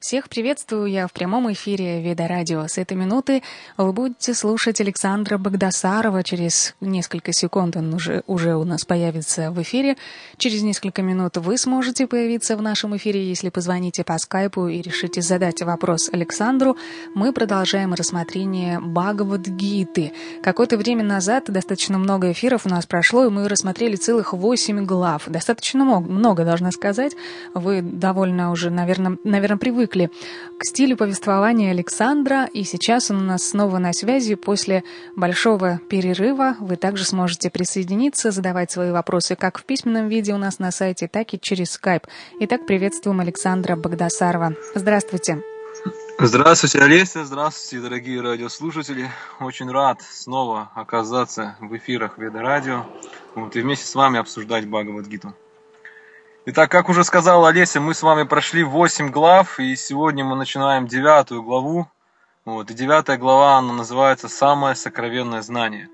Всех приветствую я в прямом эфире Веда Радио. С этой минуты вы будете слушать Александра Багдасарова. Через несколько секунд он уже у нас появится в эфире. Через несколько минут вы сможете появиться в нашем эфире, если позвоните по скайпу и решите задать вопрос Александру. Мы продолжаем рассмотрение Бхагавад-гиты. Какое-то время назад достаточно много эфиров у нас прошло, и мы рассмотрели целых 8 глав. Достаточно много, должна сказать. Вы довольно уже, наверное, привыкли к стилю повествования Александра, и сейчас он у нас снова на связи. После большого перерыва вы также сможете присоединиться, задавать свои вопросы как в письменном виде у нас на сайте, так и через Skype. Итак, приветствуем Александра Багдасарова. Здравствуйте. Здравствуйте, Олеся, здравствуйте, дорогие радиослушатели. Очень рад снова оказаться в эфирах Веда Радио и вместе с вами обсуждать Бхагавад-гиту. Итак, как уже сказала Олеся, мы с вами прошли 8 глав, и сегодня мы начинаем 9 главу. И 9 глава, она называется «Самое сокровенное знание».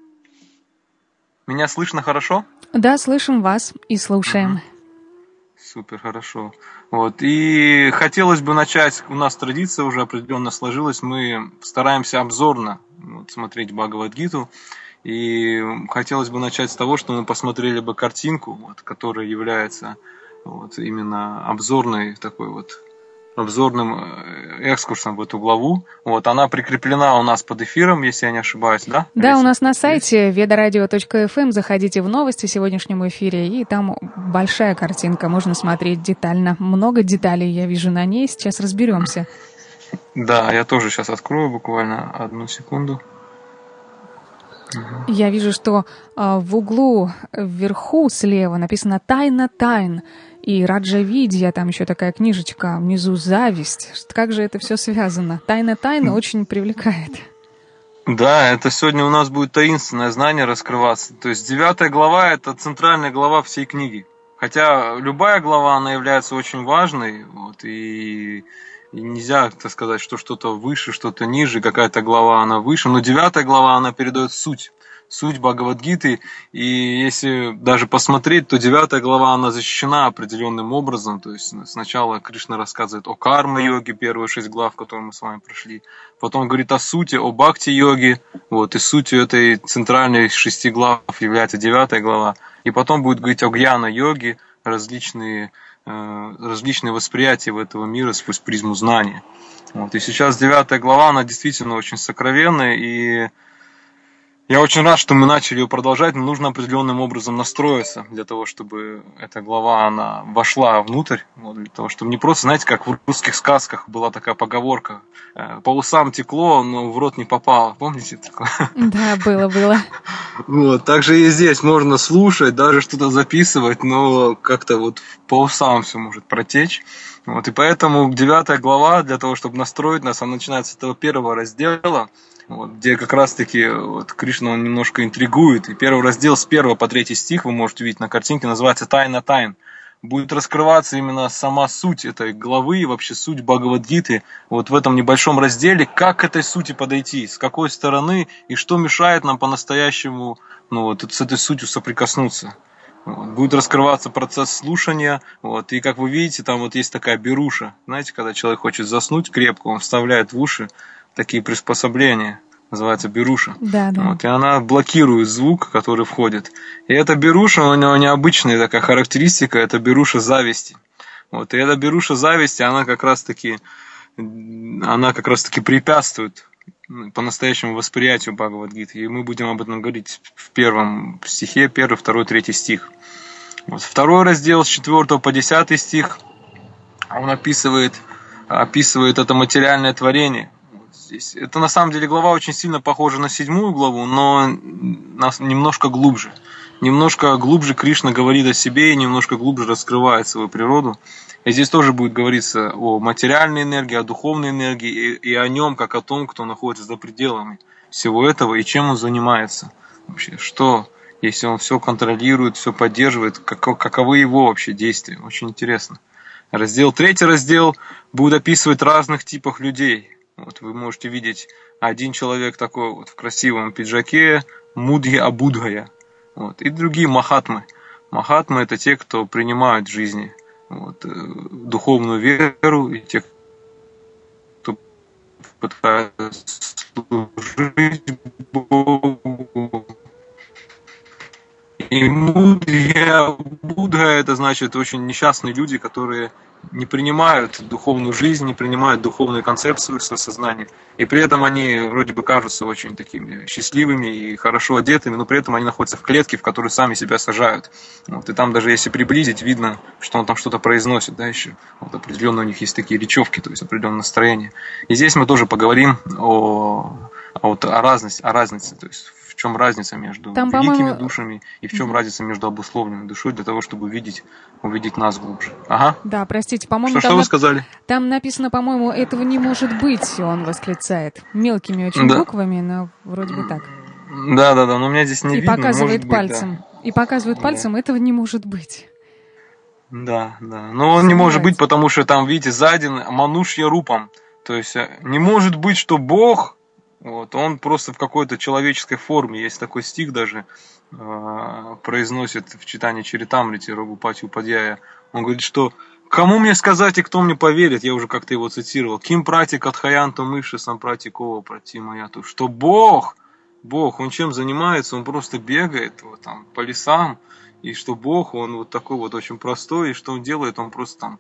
Меня слышно хорошо? Да, слышим вас и слушаем. Супер, хорошо. И хотелось бы начать, у нас традиция уже определенно сложилась, мы стараемся обзорно смотреть Бхагавад-гиту. И хотелось бы начать с того, что мы посмотрели бы картинку, которая является именно обзорным экскурсом в эту главу. Она прикреплена у нас под эфиром, если я не ошибаюсь, да? Да, у нас на сайте vedaradio.fm, заходите в новости в сегодняшнем эфире, и там большая картинка, можно смотреть детально. Много деталей я вижу на ней, сейчас разберемся. Да, я тоже сейчас открою буквально одну секунду. Я вижу, что в углу вверху слева написано «Тайна тайн», и Раджавидья, там еще такая книжечка, внизу «Зависть». Как же это все связано? «Тайна тайны» очень привлекает. Да, это сегодня у нас будет таинственное знание раскрываться. То есть 9 глава – это центральная глава всей книги. Хотя любая глава, она является очень важной, и нельзя, так сказать, что что-то выше, что-то ниже, какая-то глава, она выше. Но 9 глава, она передает суть Бхагавад-гиты. И если даже посмотреть, то 9 глава, она защищена определенным образом. То есть сначала Кришна рассказывает о карма-йоге, первые 6 глав, которые мы с вами прошли. Потом говорит о сути, о бхакти-йоге. И сутью этой центральной 6 глав является 9 глава. И потом будет говорить о гьяна-йоге, различные восприятия этого мира сквозь призму знания. И сейчас 9 глава, она действительно очень сокровенная, и я очень рад, что мы начали ее продолжать, но нужно определенным образом настроиться для того, чтобы эта глава, она вошла внутрь, для того, чтобы не просто, знаете, как в русских сказках была такая поговорка: по усам текло, но в рот не попало. Помните такое? Да, было. Также и здесь можно слушать, даже что-то записывать, но как-то по усам все может протечь. И поэтому 9 глава, для того, чтобы настроить нас, она начинается с этого первого раздела, где как раз-таки Кришна, он немножко интригует. И первый раздел с 1 по 3 стих, вы можете видеть на картинке, называется «Тайна тайн». Будет раскрываться именно сама суть этой главы и вообще суть Бхагавад-гиты в этом небольшом разделе, как к этой сути подойти, с какой стороны и что мешает нам по-настоящему с этой сутью соприкоснуться. Будет раскрываться процесс слушания, и как вы видите, там есть такая беруша. Знаете, когда человек хочет заснуть крепко, он вставляет в уши такие приспособления, называется беруша. Да. И она блокирует звук, который входит. И эта беруша, у нее необычная такая характеристика, это беруша зависти. И эта беруша зависти, она как раз таки препятствует по-настоящему восприятию Бхагавад-гиты. И мы будем об этом говорить в первом стихе, 1, 2, 3 стих. Второй раздел с 4 по 10 стих, он описывает это материальное творение. Здесь. Это на самом деле глава очень сильно похожа на 7 главу, но немножко глубже. Немножко глубже Кришна говорит о себе и немножко глубже раскрывает свою природу. И здесь тоже будет говориться о материальной энергии, о духовной энергии и о нем, как о том, кто находится за пределами всего этого и чем он занимается. Вообще, что, если он все контролирует, все поддерживает, каковы его вообще действия. Очень интересно. 3 раздел будет описывать разных типов людей. Вы можете видеть один человек такой в красивом пиджаке, мудхи абудхая, и другие махатмы. Махатмы – это те, кто принимают в жизни духовную веру, и те, пытаются служить Богу. И Будда это значит очень несчастные люди, которые не принимают духовную жизнь, не принимают духовную концепцию в свое сознание. И при этом они вроде бы кажутся очень такими счастливыми и хорошо одетыми, но при этом они находятся в клетке, в которую сами себя сажают. Вот, и там даже если приблизить, видно, что он там что-то произносит, да, еще. Вот определенно у них есть такие речевки, то есть определенное настроение. И здесь мы тоже поговорим о разнице, то есть в чем разница между Там, великими душами и в чем разница между обусловленной душой для того, чтобы увидеть нас глубже. Ага. Да, простите, по-моему, что вы сказали? Там написано, по-моему, этого не может быть, он восклицает. Мелкими очень буквами, но вроде бы так. Да, но у меня здесь не видно. Показывает пальцем. И показывает пальцем, этого не может быть. Да. Но он не может быть, потому что там, видите, сзади манушья рупам. То есть не может быть, что Бог, вот, он просто в какой-то человеческой форме. Есть такой стих даже, произносит в читании Чаритамрити Рагупати Упадьяя. Он говорит, что кому мне сказать и кто мне поверит, я уже как-то его цитировал, Ким прати катхаянту мыши сампрати кова прати маяту, что Бог, он чем занимается, он просто бегает вот, там, по лесам, и что Бог, он вот такой вот очень простой, и что он делает, он просто там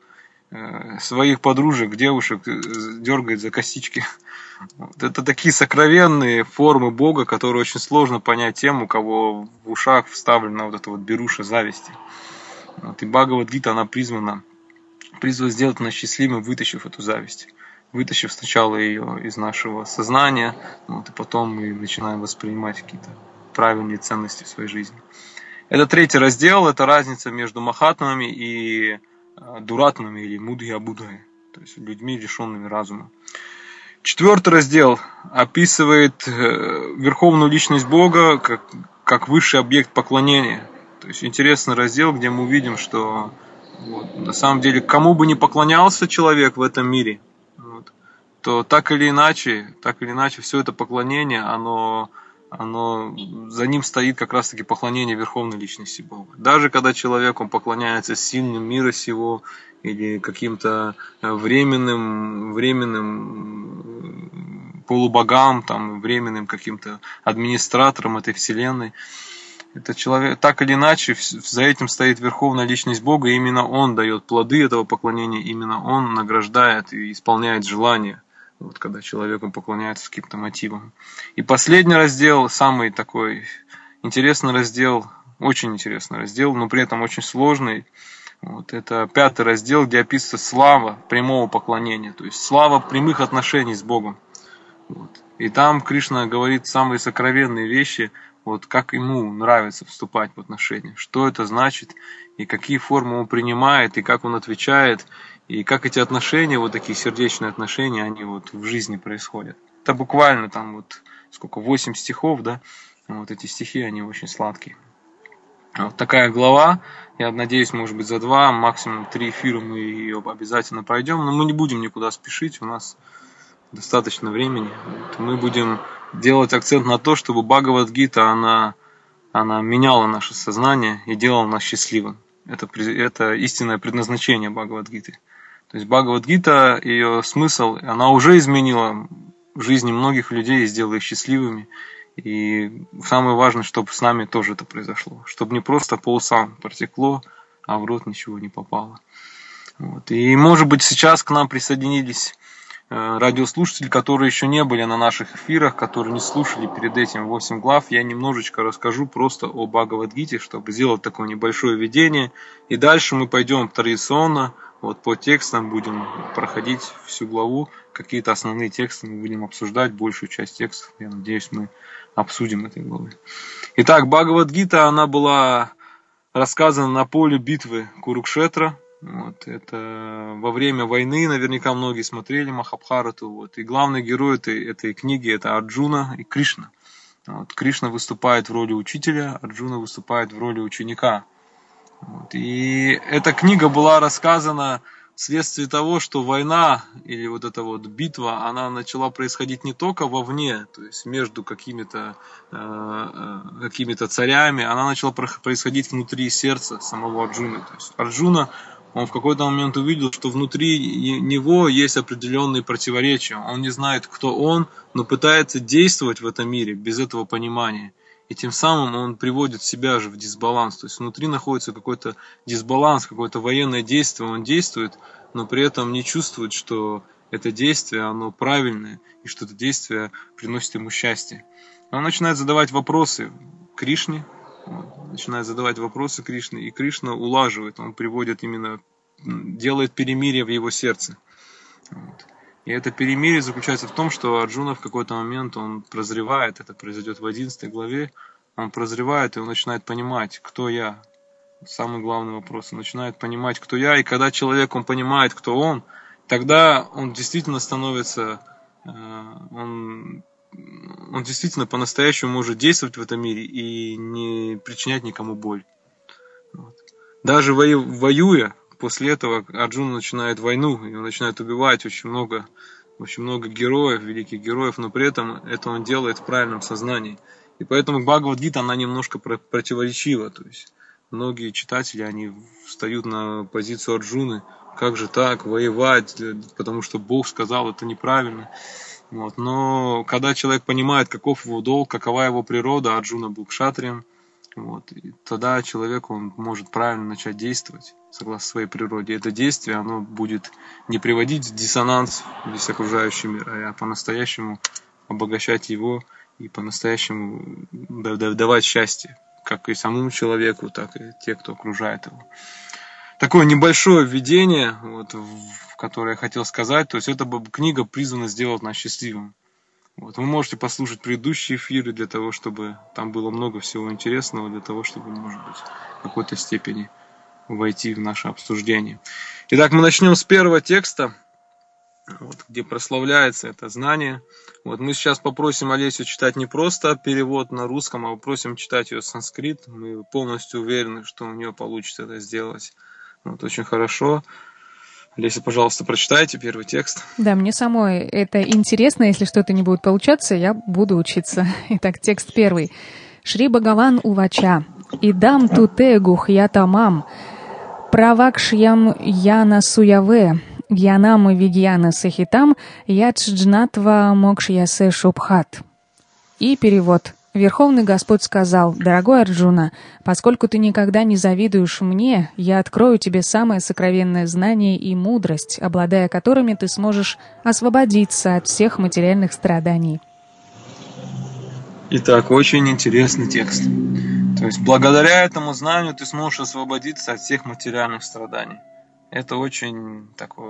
своих подружек, девушек дергает за косички. Вот. Это такие сокровенные формы Бога, которые очень сложно понять тем, у кого в ушах вставлена вот эта вот беруша зависти. Вот. И Бхагавад-гита, она призвана сделать нас счастливым, вытащив эту зависть. Вытащив сначала ее из нашего сознания, вот, и потом мы начинаем воспринимать какие-то правильные ценности в своей жизни. Это 3-й раздел, это разница между махатмами и дуратмами или мудхья-будхой, то есть людьми, лишенными разума. 4-й раздел описывает верховную личность Бога как высший объект поклонения. То есть интересный раздел, где мы увидим, что вот, на самом деле кому бы ни поклонялся человек в этом мире, вот, то так или иначе все это поклонение, оно за ним стоит как раз таки поклонение верховной личности Бога. Даже когда человек, он поклоняется сильным мира сего или каким-то временным полубогам, там, временным каким-то администраторам этой вселенной, это человек, так или иначе, за этим стоит верховная личность Бога, и именно Он дает плоды этого поклонения, именно Он награждает и исполняет желания. Вот, когда человеку поклоняется с каким-то мотивом. И последний раздел, самый такой интересный раздел, очень интересный раздел, но при этом очень сложный. Вот, это 5-й раздел, где описывается слава прямого поклонения, то есть слава прямых отношений с Богом. Вот. И там Кришна говорит самые сокровенные вещи, вот, как ему нравится вступать в отношения, что это значит, и какие формы он принимает, и как он отвечает, и как эти отношения, вот такие сердечные отношения, они вот в жизни происходят. Это буквально там вот сколько, 8 стихов, да, вот эти стихи, они очень сладкие. Вот такая глава, я надеюсь, может быть, за 2, максимум 3 эфира мы ее обязательно пройдем, но мы не будем никуда спешить, у нас достаточно времени. Вот. Мы будем делать акцент на то, чтобы Бхагавад-гита, она меняла наше сознание и делала нас счастливым. Это истинное предназначение Бхагавад-гиты. То есть Бхагавад-гита, ее смысл, она уже изменила жизни многих людей и сделала их счастливыми. И самое важное, чтобы с нами тоже это произошло. Чтобы не просто по усам протекло, а в рот ничего не попало. Вот. И может быть сейчас к нам присоединились радиослушатели, которые еще не были на наших эфирах, которые не слушали перед этим 8 глав. Я немножечко расскажу просто о Бхагавад-гите, чтобы сделать такое небольшое введение. И дальше мы пойдем традиционно, вот по текстам будем проходить всю главу. Какие-то основные тексты мы будем обсуждать, большую часть текстов, я надеюсь, мы обсудим этой главы. Итак, Бхагавад-гита, она была рассказана на поле битвы Курукшетра. Вот, это во время войны, наверняка многие смотрели Махабхарату. Вот, и главный герой этой книги это Арджуна и Кришна. Вот, Кришна выступает в роли учителя, Арджуна выступает в роли ученика. Вот, и эта книга была рассказана вследствие того, что война или вот эта вот битва, она начала происходить не только вовне, то есть между какими-то царями, она начала происходить внутри сердца самого Арджуны. То есть Арджуна, он в какой-то момент увидел, что внутри него есть определенные противоречия. Он не знает, кто он, но пытается действовать в этом мире без этого понимания. И тем самым он приводит себя же в дисбаланс. То есть внутри находится какой-то дисбаланс, какое-то военное действие. Он действует, но при этом не чувствует, что это действие, оно правильное, и что это действие приносит ему счастье. Он начинает задавать вопросы Кришне, начинает задавать вопросы Кришне, и Кришна улаживает, он приводит именно, делает перемирие в его сердце. Вот. И это перемирие заключается в том, что Арджуна в какой-то момент он прозревает, это произойдет в 11 главе, он прозревает, и он начинает понимать, кто я. Самый главный вопрос, он начинает понимать, кто я, и когда человек, он понимает, кто он, тогда он действительно становится, он действительно по-настоящему может действовать в этом мире и не причинять никому боль. Вот. Даже воюя, после этого Арджуна начинает войну, и он начинает убивать очень много героев, великих героев, но при этом это он делает в правильном сознании. И поэтому Бхагавад-гита, она немножко противоречива. То есть многие читатели, они встают на позицию Арджуны, как же так, воевать, потому что Бог сказал, это неправильно. Вот. Но когда человек понимает, каков его долг, какова его природа, Арджуна был кшатрием, вот, и тогда человек, он может правильно начать действовать согласно своей природе. И это действие, оно будет не приводить в диссонанс весь окружающий мир, а по-настоящему обогащать его и по-настоящему давать счастье, как и самому человеку, так и те, кто окружает его. Такое небольшое введение, вот, которое я хотел сказать. То есть эта книга призвана сделать нас счастливым. Вот. Вы можете послушать предыдущие эфиры для того, чтобы там было много всего интересного, для того, чтобы, может быть, в какой-то степени войти в наше обсуждение. Итак, мы начнем с первого текста, вот, где прославляется это знание. Вот, мы сейчас попросим Олесю читать не просто перевод на русском, а попросим читать ее санскрит. Мы полностью уверены, что у нее получится это сделать. Вот, очень хорошо. Олеся, пожалуйста, прочитайте первый текст. Да, мне самой это интересно. Если что-то не будет получаться, я буду учиться. Итак, текст первый. Шри Бхагаван Увача. Идам туте гухьятамам. Правакшьям яна суяве. Гьянам вигьяна сахитам. Ядшджнатва мокшьясе шубхат. И перевод. Верховный Господь сказал: «Дорогой Арджуна, поскольку ты никогда не завидуешь мне, я открою тебе самое сокровенное знание и мудрость, обладая которыми ты сможешь освободиться от всех материальных страданий». Итак, очень интересный текст. То есть, благодаря этому знанию ты сможешь освободиться от всех материальных страданий. Это очень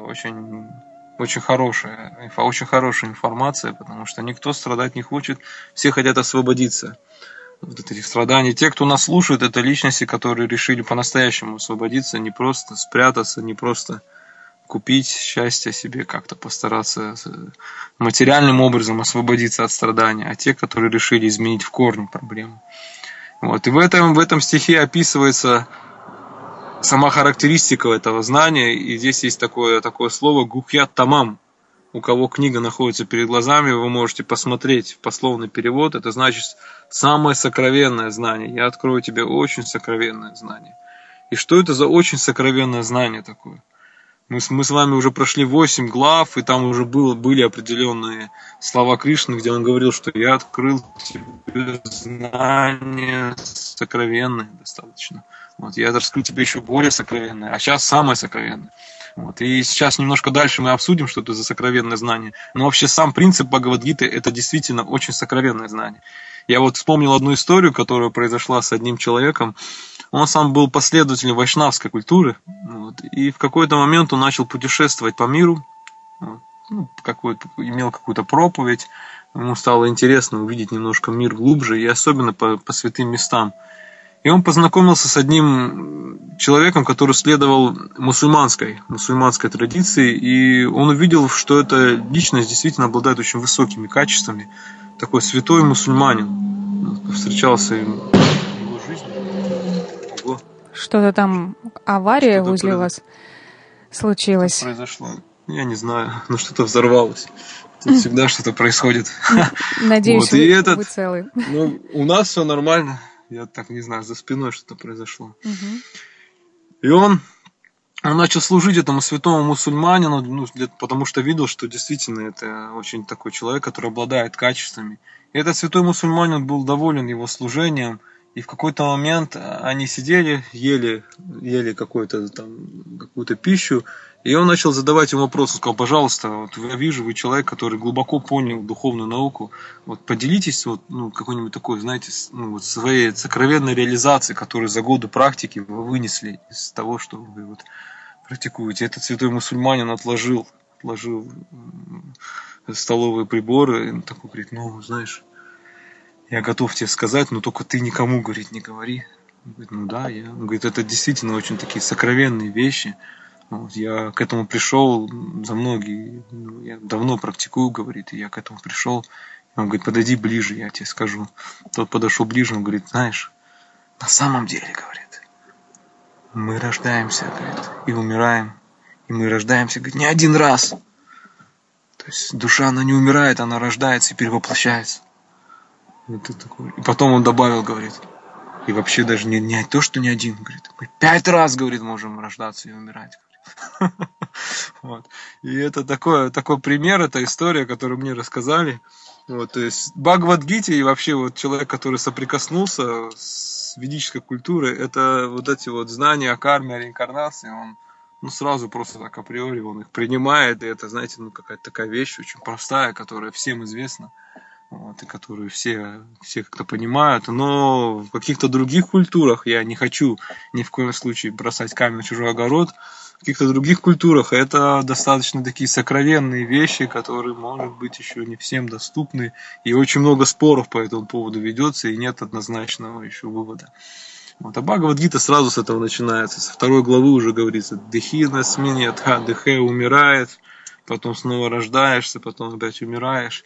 хорошая информация, потому что никто страдать не хочет, все хотят освободиться от этих страданий. Те, кто нас слушает, это личности, которые решили по-настоящему освободиться, не просто спрятаться, не просто купить счастье себе, как-то постараться материальным образом освободиться от страданий, а те, которые решили изменить в корне проблему. Вот. И в этом стихе описывается сама характеристика этого знания, и здесь есть такое слово «гухьят тамам». У кого книга находится перед глазами, вы можете посмотреть пословный перевод. Это значит самое сокровенное знание. Я открою тебе очень сокровенное знание. И что это за очень сокровенное знание такое? Мы с вами уже прошли 8 глав, и там уже были определенные слова Кришны, где он говорил, что я открыл тебе знание сокровенное достаточно. Вот, я раскрыл тебе еще более сокровенное, а сейчас самое сокровенное. Вот, и сейчас немножко дальше мы обсудим, что это за сокровенное знание. Но вообще сам принцип Бхагавад-гиты – это действительно очень сокровенное знание. Я вот вспомнил одну историю, которая произошла с одним человеком. Он сам был последователем вайшнавской культуры. Вот, и в какой-то момент он начал путешествовать по миру. Вот, имел какую-то проповедь. Ему стало интересно увидеть немножко мир глубже, и особенно по святым местам. И он познакомился с одним человеком, который следовал мусульманской традиции, и он увидел, что эта личность действительно обладает очень высокими качествами. Такой святой мусульманин. Повстречался им в его жизни. Ого. Что-то там, авария возле вас случилась. Что произошло? Я не знаю, но что-то взорвалось. Тут всегда что-то происходит. Надеюсь, вы целы. Ну, у нас все нормально. Я так не знаю, за спиной что-то произошло. И он он начал служить этому святому мусульманину, ну, потому что видел, что действительно это очень такой человек, который обладает качествами. И этот святой мусульманин был доволен его служением, и в какой-то момент они сидели, ели какую-то пищу, и он начал задавать ему вопрос, он сказал: пожалуйста, вот я вижу, вы человек, который глубоко понял духовную науку, вот поделитесь какой-нибудь такой, знаете, своей сокровенной реализацией, которую за годы практики вы вынесли из того, что вы практикуете. Этот святой мусульманин отложил столовые приборы, и он такой говорит: знаешь, я готов тебе сказать, но только ты никому, говорит, не говори. Он говорит: да, Он говорит: это действительно очень такие сокровенные вещи. Я к этому пришел я давно практикую, говорит, и я к этому пришел. Он говорит: подойди ближе, я тебе скажу. Тот подошел ближе, он говорит: знаешь, на самом деле, говорит, мы рождаемся, говорит, и умираем, и мы рождаемся, говорит, не один раз. То есть душа, она не умирает, она рождается и перевоплощается. И потом он добавил, говорит, и вообще даже не то, что не один, говорит, мы 5 раз, говорит, можем рождаться и умирать. Вот. И это такой пример, это история, которую мне рассказали. То есть Бхагавад-гите и вообще человек, который соприкоснулся с ведической культурой, это эти знания о карме, о реинкарнации, он сразу просто так априори он их принимает, и это, знаете, какая-то такая вещь очень простая, которая всем известна. И которую все как-то понимают, но в каких-то других культурах, я не хочу ни в коем случае бросать камень в чужой огород, в каких-то других культурах это достаточно такие сокровенные вещи, которые, может быть, еще не всем доступны, и очень много споров по этому поводу ведется, и нет однозначного еще вывода. А Бхагавад-гита сразу с этого начинается, со 2 главы уже говорится: Дехина сминьятха, Дехе умирает, потом снова рождаешься, потом опять умираешь.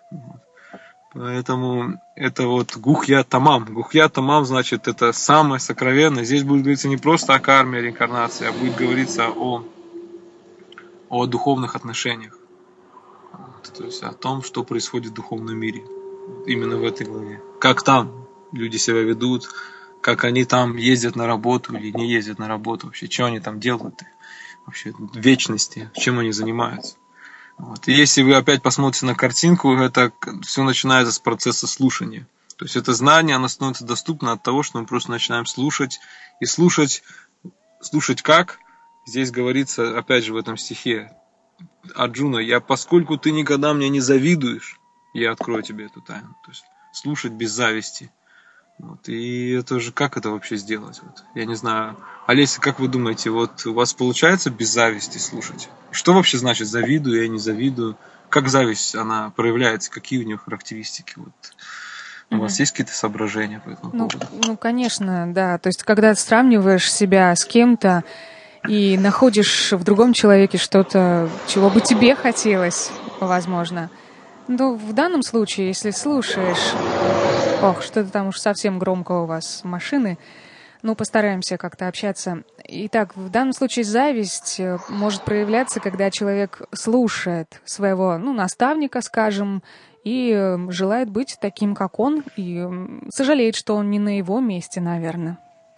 Поэтому это Гухья Тамам. Гухья Тамам, значит, это самое сокровенное. Здесь будет говориться не просто о карме, о реинкарнации, а будет говориться о духовных отношениях. То есть о том, что происходит в духовном мире. Именно в этой главе. Как там люди себя ведут, как они там ездят на работу или не ездят на работу. Вообще, что они там делают. Вообще, в вечности, чем они занимаются. И если вы опять посмотрите на картинку, это все начинается с процесса слушания. То есть это знание, оно становится доступно от того, что мы просто начинаем слушать. И слушать как? Здесь говорится, опять же, в этом стихе: Арджуна, поскольку ты никогда мне не завидуешь, я открою тебе эту тайну. То есть слушать без зависти. И это же как это вообще сделать? Я не знаю. Олеся, как вы думаете, у вас получается без зависти слушать? Что вообще значит завидую, я не завидую? Как зависть, она проявляется? Какие у нее характеристики? У вас есть какие-то соображения по этому поводу? Конечно, да. То есть, когда ты сравниваешь себя с кем-то и находишь в другом человеке что-то, чего бы тебе хотелось, возможно. В данном случае, если слушаешь... что-то там уж совсем громко у вас машины. Постараемся как-то общаться. Итак, в данном случае зависть может проявляться, когда человек слушает своего, наставника, скажем, и желает быть таким, как он, и сожалеет, что он не на его месте, наверное.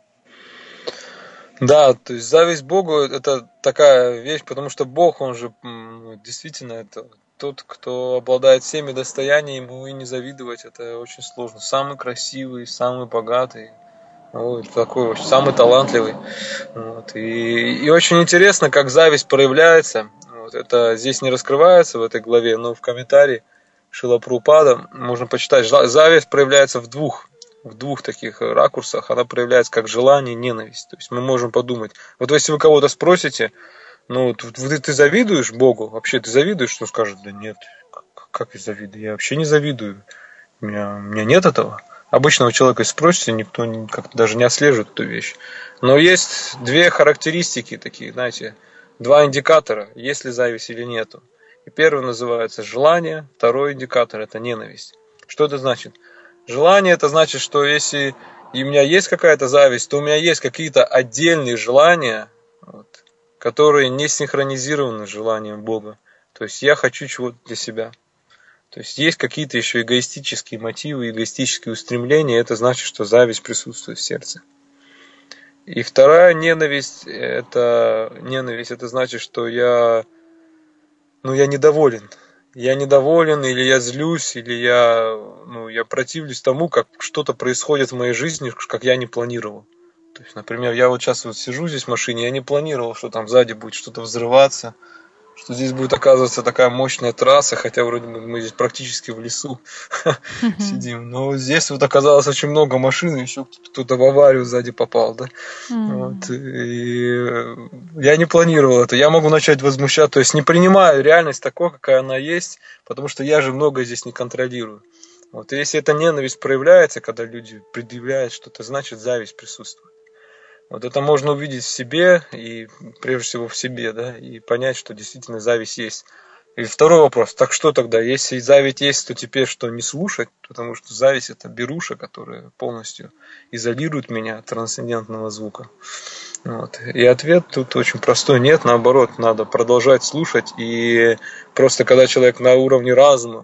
Да, то есть зависть Богу – это такая вещь, потому что Бог, Он же действительно это тот, кто обладает всеми достояниями, ему и не завидовать, это очень сложно. Самый красивый, самый богатый, такой самый талантливый. И очень интересно, как зависть проявляется. Это здесь не раскрывается в этой главе, но в комментарии Шрила Прабхупада можно почитать. Зависть проявляется в двух таких ракурсах. Она проявляется как желание и ненависть. То есть мы можем подумать, если вы кого-то спросите, ты завидуешь Богу? Вообще ты завидуешь? Что скажет? Да нет, как я завидую? Я вообще не завидую. У меня нет этого. Обычного человека спросите, никто как-то даже не отслеживает эту вещь. Но есть 2 характеристики такие, знаете, 2 индикатора, есть ли зависть или нету. И первый называется желание, второй индикатор – это ненависть. Что это значит? Желание – это значит, что если и у меня есть какая-то зависть, то у меня есть какие-то отдельные желания, которые не синхронизированы с желанием Бога. То есть я хочу чего-то для себя. То есть какие-то еще эгоистические мотивы, эгоистические устремления. Это значит, что зависть присутствует в сердце. И вторая ненависть, это значит, что я недоволен. Я недоволен, или я злюсь, или я противлюсь тому, как что-то происходит в моей жизни, как я не планировал. То есть, например, я вот сейчас сижу здесь в машине, я не планировал, что там сзади будет что-то взрываться, что здесь будет оказываться такая мощная трасса, хотя вроде бы мы здесь практически в лесу сидим. Но здесь вот оказалось очень много машин, еще кто-то в аварию сзади попал, да. Вот. И я не планировал это. Я могу начать возмущаться, то есть не принимаю реальность такой, какая она есть, потому что я же многое здесь не контролирую. Вот. И если эта ненависть проявляется, когда люди предъявляют что-то, значит зависть присутствует. Вот это можно увидеть в себе, и прежде всего в себе, да, и понять, что действительно зависть есть. И второй вопрос, так что тогда, если зависть есть, то теперь что, не слушать? Потому что зависть это беруша, которая полностью изолирует меня от трансцендентного звука. Вот. И ответ тут очень простой, нет, наоборот, надо продолжать слушать, и просто когда человек на уровне разума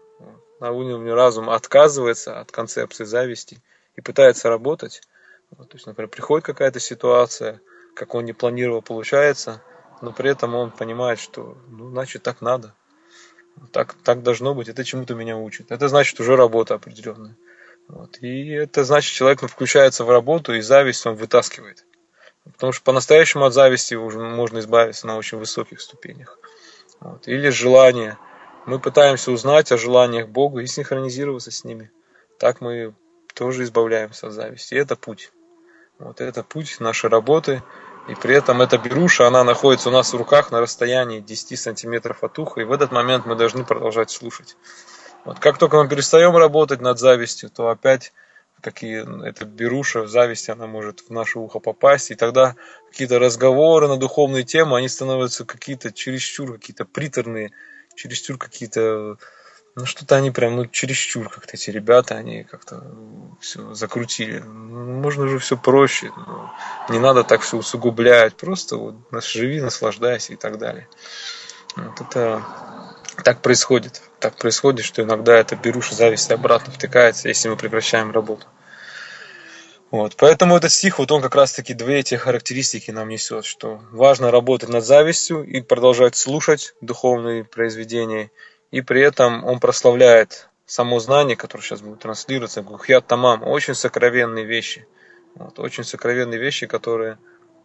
отказывается от концепции зависти и пытается работать, то есть, например, приходит какая-то ситуация, как он не планировал, получается, но при этом он понимает, что, значит, так надо. Так должно быть, это чему-то меня учит. Это значит уже работа определенная. Вот. И это значит, человек включается в работу, и зависть он вытаскивает. Потому что по-настоящему от зависти уже можно избавиться на очень высоких ступенях. Вот. Или желание. Мы пытаемся узнать о желаниях Бога и синхронизироваться с ними. Так мы тоже избавляемся от зависти. И это путь. Вот это путь нашей работы. И при этом эта беруша, она находится у нас в руках на расстоянии 10 сантиметров от уха. И в этот момент мы должны продолжать слушать. Вот как только мы перестаем работать над завистью, то опять эта беруша, зависть, она может в наше ухо попасть. И тогда какие-то разговоры на духовные темы, они становятся какие-то чересчур, какие-то приторные, чересчур какие-то... что-то они прям, чересчур как-то эти ребята, они как-то все закрутили. Можно же все проще. Не надо так все усугублять. Просто живи, наслаждайся и так далее. Вот это так происходит. Так происходит, что иногда эта беруша зависть обратно втыкается, если мы прекращаем работу. Вот. Поэтому этот стих, он как раз-таки две эти характеристики нам несет, что важно работать над завистью и продолжать слушать духовные произведения, и при этом он прославляет само знание, которое сейчас будет транслироваться, Гухьят Тамам, очень сокровенные вещи. Очень сокровенные вещи, которые,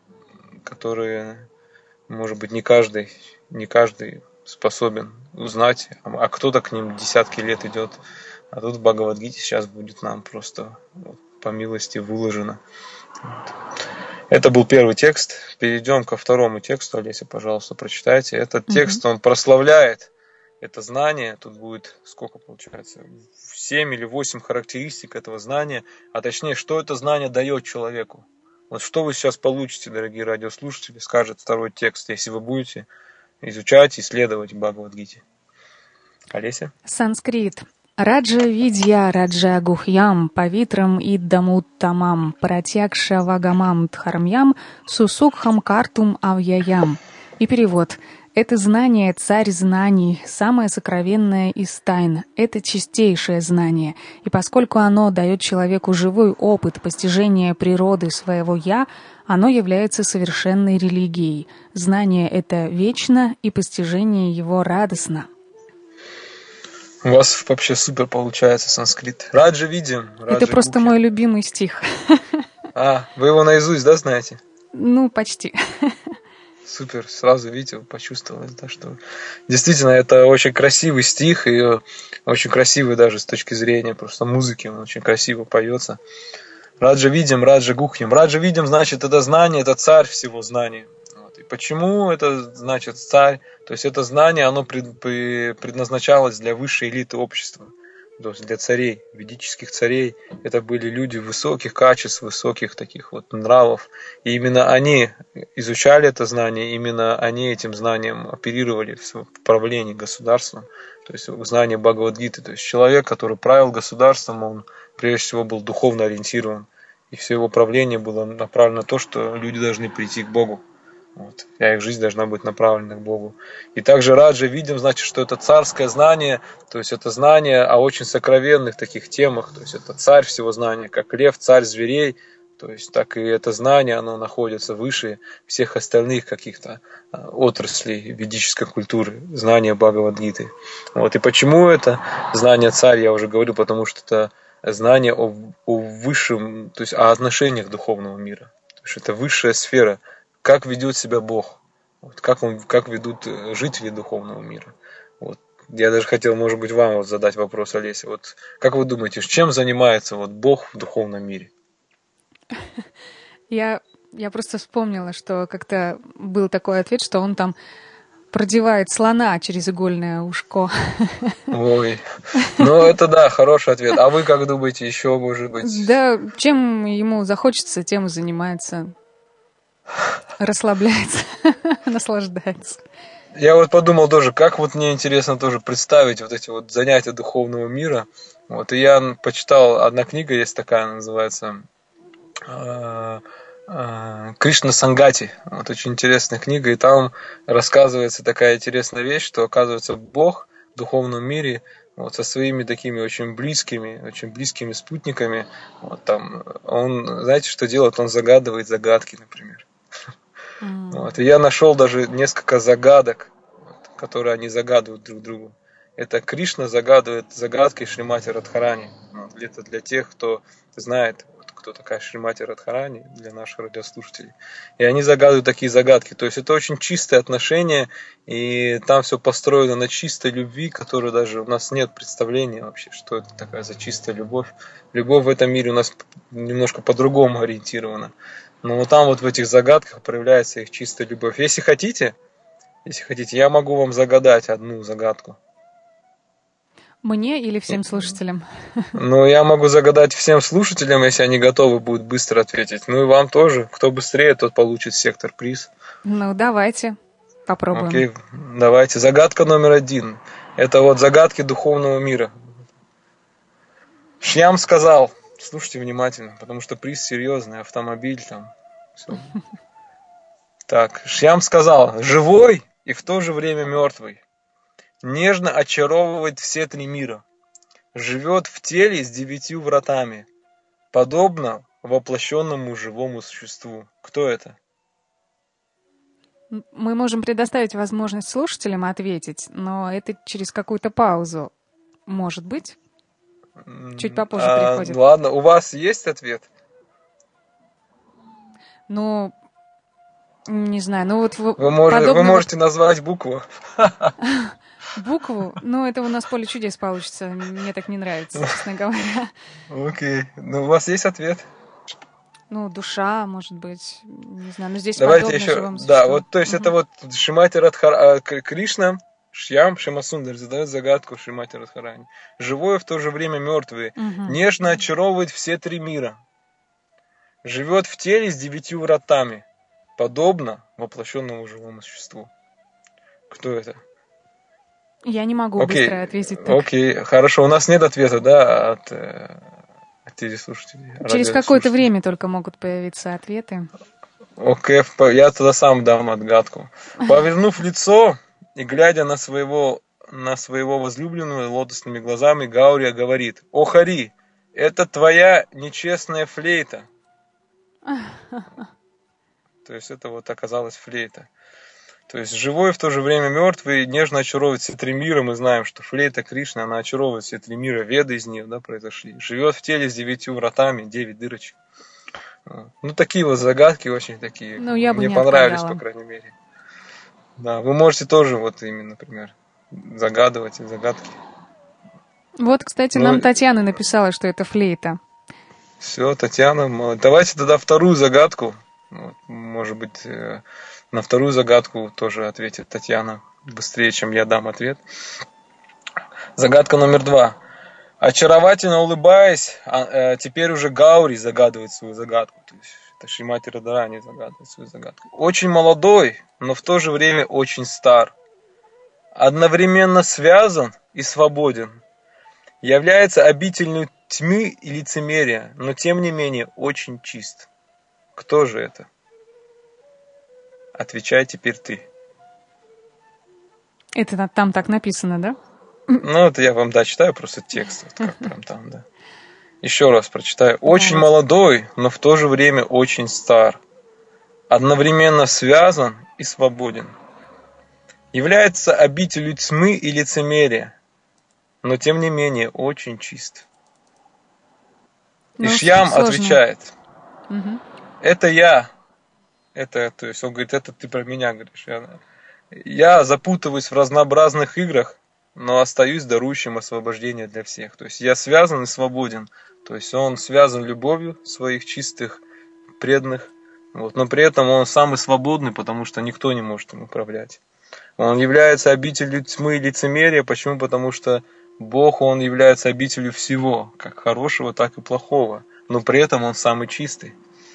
может быть, не каждый способен узнать, а кто-то к ним десятки лет идет. А тут в Бхагавад-гите сейчас будет нам просто по милости выложено. Это был первый текст. Перейдем ко второму тексту. Олеся, пожалуйста, прочитайте. Этот текст, он прославляет это знание. Тут будет, сколько получается, 7 или 8 характеристик этого знания. А точнее, что это знание дает человеку. Вот что вы сейчас получите, дорогие радиослушатели, скажет второй текст, если вы будете изучать, исследовать Бхагавад-гите. Олеся? Санскрит. Раджа видья раджа гухьям павитрам иддамут тамам пратьякша вагамам дхармьям сусукхам картум авьяям. И перевод. Это знание, царь знаний, самое сокровенное из тайн. Это чистейшее знание. И поскольку оно дает человеку живой опыт постижения природы своего «я», оно является совершенной религией. Знание это вечно, и постижение его радостно. У вас вообще супер получается санскрит. Раджа видим. Это просто мой любимый стих. Вы его наизусть, да, знаете? Почти. Супер, сразу, видите, почувствовали, что действительно это очень красивый стих, и очень красивый даже с точки зрения просто музыки, он очень красиво поется. Раджа видим, раджа гухьям. Раджа видим, значит, это знание, это царь всего знания. И почему это значит царь? То есть это знание, оно предназначалось для высшей элиты общества, то есть для царей, ведических царей. Это были люди высоких качеств, высоких таких нравов. И именно они изучали это знание, именно они этим знанием оперировали в правлении государством. То есть знание Бхагавад-гиты. То есть человек, который правил государством, он прежде всего был духовно ориентирован. И все его правление было направлено на то, что люди должны прийти к Богу. Вся их жизнь должна быть направлена к Богу. И также раджа видим, значит, что это царское знание, то есть это знание о очень сокровенных таких темах, то есть это царь всего знания, как лев, царь зверей, То есть так и это знание, оно находится выше всех остальных каких-то отраслей ведической культуры, знания Бхагавад-гиты. Вот. И почему это знание царь, я уже говорил, потому что это знание о высшем, то есть о отношениях духовного мира. То есть это высшая сфера, как ведет себя Бог, вот, как ведут жители духовного мира. Вот. Я даже хотел, может быть, вам вот задать вопрос, Олеся. Вот как вы думаете, чем занимается вот Бог в духовном мире? Я просто вспомнила, что как-то был такой ответ, что он там продевает слона через игольное ушко. Ой, ну это да, хороший ответ. А вы как думаете, еще может быть? Да, чем ему захочется, тем и занимается. Расслабляется, наслаждается. Я вот подумал тоже, как вот мне интересно тоже представить вот эти вот занятия духовного мира. Вот, и я почитал, одна книга есть такая, называется Кришна Сангати. Вот очень интересная книга, и там рассказывается такая интересная вещь, что оказывается Бог в духовном мире вот, со своими такими очень близкими спутниками. Вот, там, он, знаете, что делает? Он загадывает загадки, например. Вот, и я нашел даже несколько загадок, вот, которые они загадывают друг другу. Это Кришна загадывает загадки Шримати Радхарани. Вот, это для тех, кто знает, вот, кто такая Шримати Радхарани, для наших радиослушателей. И они загадывают такие загадки. То есть это очень чистые отношения, и там все построено на чистой любви, которую даже у нас нет представления вообще, что это такая за чистая любовь. Любовь в этом мире у нас немножко по-другому ориентирована. Но вот там вот в этих загадках проявляется их чистая любовь. Если хотите, я могу вам загадать одну загадку. Мне или всем слушателям? Ну, я могу загадать всем слушателям, если они готовы будут быстро ответить. Ну и вам тоже. Кто быстрее, тот получит сектор-приз. Ну, давайте попробуем. Окей, давайте. Загадка номер 1. Это вот загадки духовного мира. Шьям сказал, слушайте внимательно, потому что приз серьезный, автомобиль там. Все. Так, Шьям сказал, живой и в то же время мертвый. Нежно очаровывает все 3 мира. Живет в теле с 9 вратами. Подобно воплощенному живому существу. Кто это? Мы можем предоставить возможность слушателям ответить, но это через какую-то паузу. Может быть? Чуть попозже приходит. Ладно, у вас есть ответ? Ну, не знаю. Ну вот вы можете назвать букву. Букву? Ну, это у нас поле чудес получится. Мне так не нравится, честно говоря. Окей. Ну, у вас есть ответ? Ну, душа, может быть. Не знаю. Но здесь давайте подобно еще. живому существу. Да, вот, то есть это вот Шримати Радхарани, Кришна, Шьям, Шимасундар задает загадку Шримати Радхарани. Живой, в то же время мертвый. Нежно очаровывает все 3 мира. Живет в теле с 9 вратами. Подобно воплощенному живому существу. Кто это? Я не могу быстро ответить так. Окей, хорошо. У нас нет ответа, да, от телеслушателей. Через какое-то время только могут появиться ответы. Окей, я тогда сам дам отгадку. Повернув лицо и глядя на своего возлюбленного лотосными глазами, Гаурия говорит: «О, Хари, это твоя нечестная флейта». То есть это вот оказалась флейта. То есть живой, в то же время мертвый, нежно очаровывает все 3 мира. Мы знаем, что флейта Кришна, она очаровывает все 3 мира, веды из нее, да, произошли. Живет в теле с 9 вратами, 9 дырочек. Ну, такие вот загадки очень такие. Ну, я бы мне не понравились, отгадала. по крайней мере. Да, вы можете тоже вот именно, например, загадывать загадки. Вот, кстати, нам Татьяна написала, что это флейта. Все, Татьяна, давайте тогда вторую загадку. Вот, может быть, на вторую загадку тоже ответит Татьяна быстрее, чем я дам ответ. Загадка номер 2. Очаровательно улыбаясь, теперь уже Гаури загадывает свою загадку. То есть это Шримати Радхарани загадывает свою загадку. Очень молодой, но в то же время очень стар. Одновременно связан и свободен. Является обителью тьмы и лицемерия, но тем не менее очень чист. Кто же это? Отвечай теперь ты. Это там так написано, да? Ну, это я вам, да, читаю просто текст, вот как прям там, да. Еще раз прочитаю. Очень молодой, но в то же время очень стар. Одновременно связан и свободен. Является обителью тьмы и лицемерия, но тем не менее очень чист. Ишьям отвечает: это я. То есть он говорит, это ты про меня говоришь. Я запутываюсь в разнообразных играх, но остаюсь дарующим освобождение для всех. То есть я связан и свободен. То есть он связан любовью своих чистых, преданных. Но при этом он самый свободный, потому что никто не может им управлять. Он является обителью тьмы и лицемерия. Почему? Потому что Бог, Он является обителью всего, как хорошего, так и плохого. Но при этом Он самый чистый.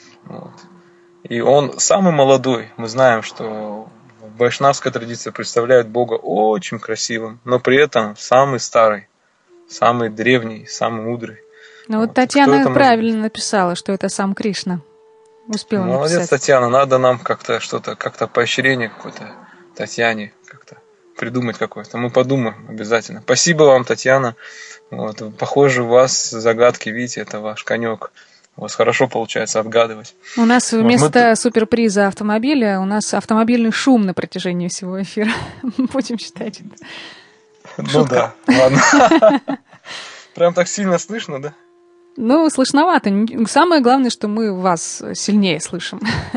И Он самый молодой. Мы знаем, что вайшнавская традиция представляет Бога очень красивым, но при этом самый старый, самый древний, самый мудрый. Ну Татьяна правильно написала, что это сам Кришна. Успела написать. Молодец, Татьяна, надо нам как-то поощрение какое-то Татьяне как-то придумать какое-то. Мы подумаем обязательно. Спасибо вам, Татьяна. Похоже, у вас загадки, видите, это ваш конек. У вас хорошо получается отгадывать. У нас вместо суперприза автомобиля у нас автомобильный шум на протяжении всего эфира. Будем считать это. Шутка. Да, ладно. Прям так сильно слышно, да? Слышновато. Самое главное, что мы вас сильнее слышим.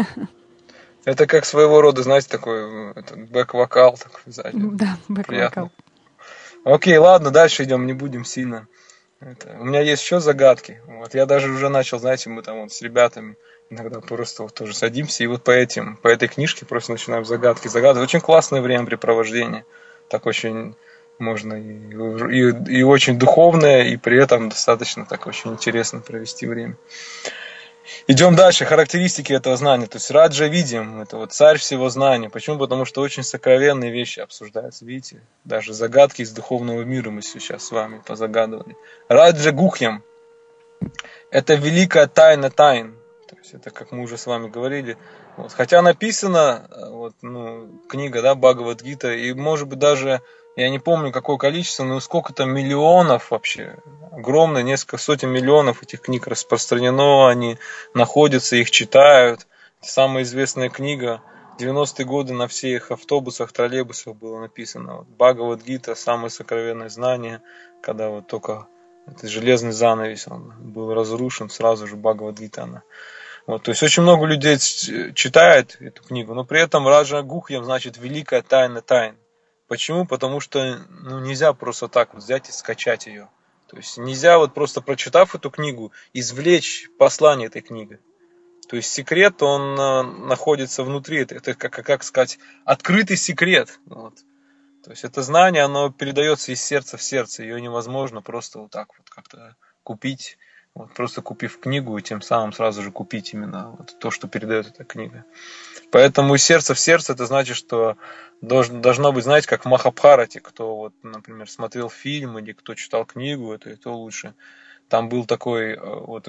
Это как своего рода, знаете, такой бэк-вокал. Да, бэк-вокал. Окей, ладно, дальше идем, не будем сильно. У меня есть еще загадки. Я даже уже начал, знаете, мы там с ребятами иногда просто тоже садимся и по этой книжке просто начинаем загадки. Очень классное времяпрепровождение. Так очень можно и очень духовное, и при этом достаточно так очень интересно провести время. Идем дальше. Характеристики этого знания. То есть Раджа видим, это царь всего знания. Почему? Потому что очень сокровенные вещи обсуждаются. Видите? Даже загадки из духовного мира мы сейчас с вами позагадывали. Раджа Гухьям. Это великая тайна тайн. То есть это, как мы уже с вами говорили. Хотя написана книга, Бхагавад-гита, и может быть даже, я не помню какое количество, но сколько-то миллионов вообще, огромное, несколько сотен миллионов этих книг распространено, они находятся, их читают. Самая известная книга, 90-е годы на всех автобусах, троллейбусах было написано. Бхагавад-гита, самое сокровенное знание, когда только этот железный занавес он был разрушен, сразу же Бхагавад-гита она. То есть очень много людей читает эту книгу, но при этом Раджа Гухьям значит великая тайна тайн. Почему? Потому что нельзя просто так взять и скачать ее. То есть нельзя просто прочитав эту книгу, извлечь послание этой книги. То есть секрет, он находится внутри. Это как сказать, открытый секрет. То есть это знание, оно передается из сердца в сердце. Ее невозможно просто так как-то купить. Просто купив книгу и тем самым сразу же купить именно то, что передает эта книга. Поэтому из сердца в сердце это значит, что должно быть, знаете, как в Махабхарате, кто, например, смотрел фильм или кто читал книгу, это и то лучше. Там был такой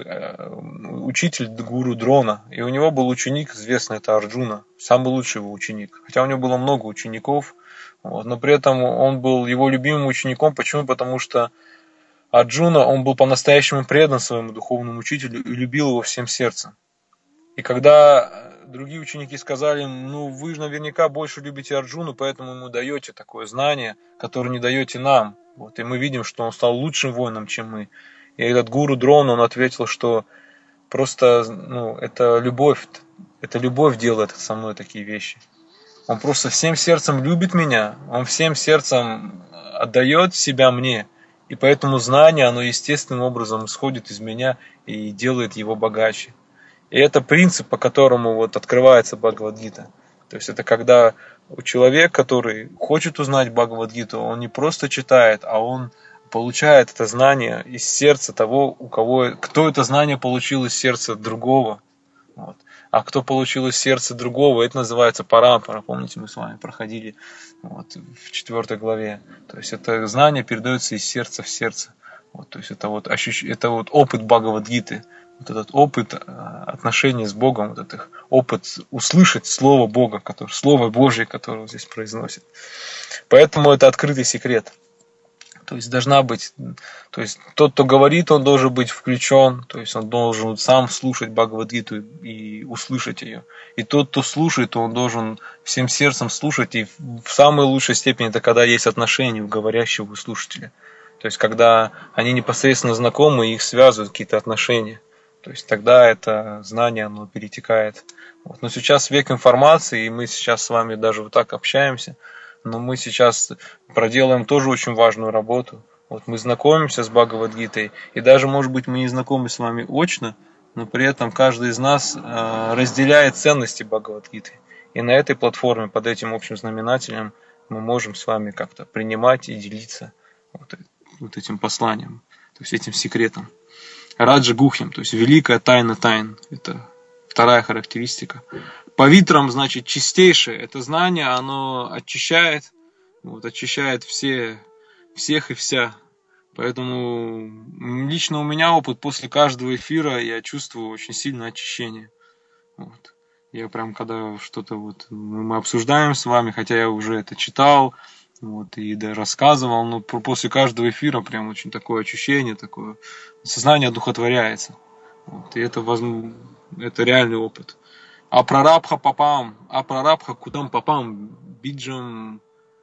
учитель, гуру Дрона, и у него был ученик, известный, это Арджуна, самый лучший его ученик. Хотя у него было много учеников, но при этом он был его любимым учеником. Почему? Потому что Арджуна, он был по-настоящему предан своему духовному учителю и любил его всем сердцем. И когда другие ученики сказали, вы же наверняка больше любите Арджуну, поэтому ему даете такое знание, которое не даете нам. И мы видим, что он стал лучшим воином, чем мы. И этот гуру Дрон, он ответил, что просто это любовь делает со мной такие вещи. Он просто всем сердцем любит меня, он всем сердцем отдает себя мне. И поэтому знание, оно естественным образом исходит из меня и делает его богаче. И это принцип, по которому открывается Бхагавад-гита. То есть это когда человек, который хочет узнать Бхагавад-гиту, он не просто читает, а он получает это знание из сердца того, кто это знание получил из сердца другого. А кто получил из сердца другого, это называется парампара. Помните, мы с вами проходили в 4 главе. То есть это знание передается из сердца в сердце. То есть это опыт Бхагавад-гиты. Этот опыт отношений с Богом, этот опыт услышать Слово Бога, Слово Божие, которое здесь произносит. Поэтому это открытый секрет. То есть должна быть, то есть тот, кто говорит, он должен быть включен, то есть он должен сам слушать Бхагавад-гиту и услышать ее. И тот, кто слушает, он должен всем сердцем слушать, и в самой лучшей степени это когда есть отношения у говорящего и слушателя. То есть когда они непосредственно знакомы, и их связывают какие-то отношения. То есть тогда это знание, оно перетекает. Вот. Но сейчас век информации, и мы сейчас с вами даже вот так общаемся. Но мы сейчас проделаем тоже очень важную работу. Вот мы знакомимся с Бхагавад-гитой, и даже, может быть, мы не знакомы с вами очно, но при этом каждый из нас разделяет ценности Бхагавад-гиты. И на этой платформе, под этим общим знаменателем, мы можем с вами как-то принимать и делиться вот этим посланием, то есть этим секретом. Раджа Гухьям, то есть великая тайна тайн. Это вторая характеристика. Павитрам, значит, чистейшее. Это знание, оно очищает, очищает всех и вся. Поэтому лично у меня опыт, после каждого эфира я чувствую очень сильное очищение. Вот. Я прям, когда что-то мы обсуждаем с вами, хотя я уже это читал, и да, рассказывал, но после каждого эфира прям очень такое ощущение, такое сознание одухотворяется. И это реальный опыт. Апрарабха кудам папам, биджам.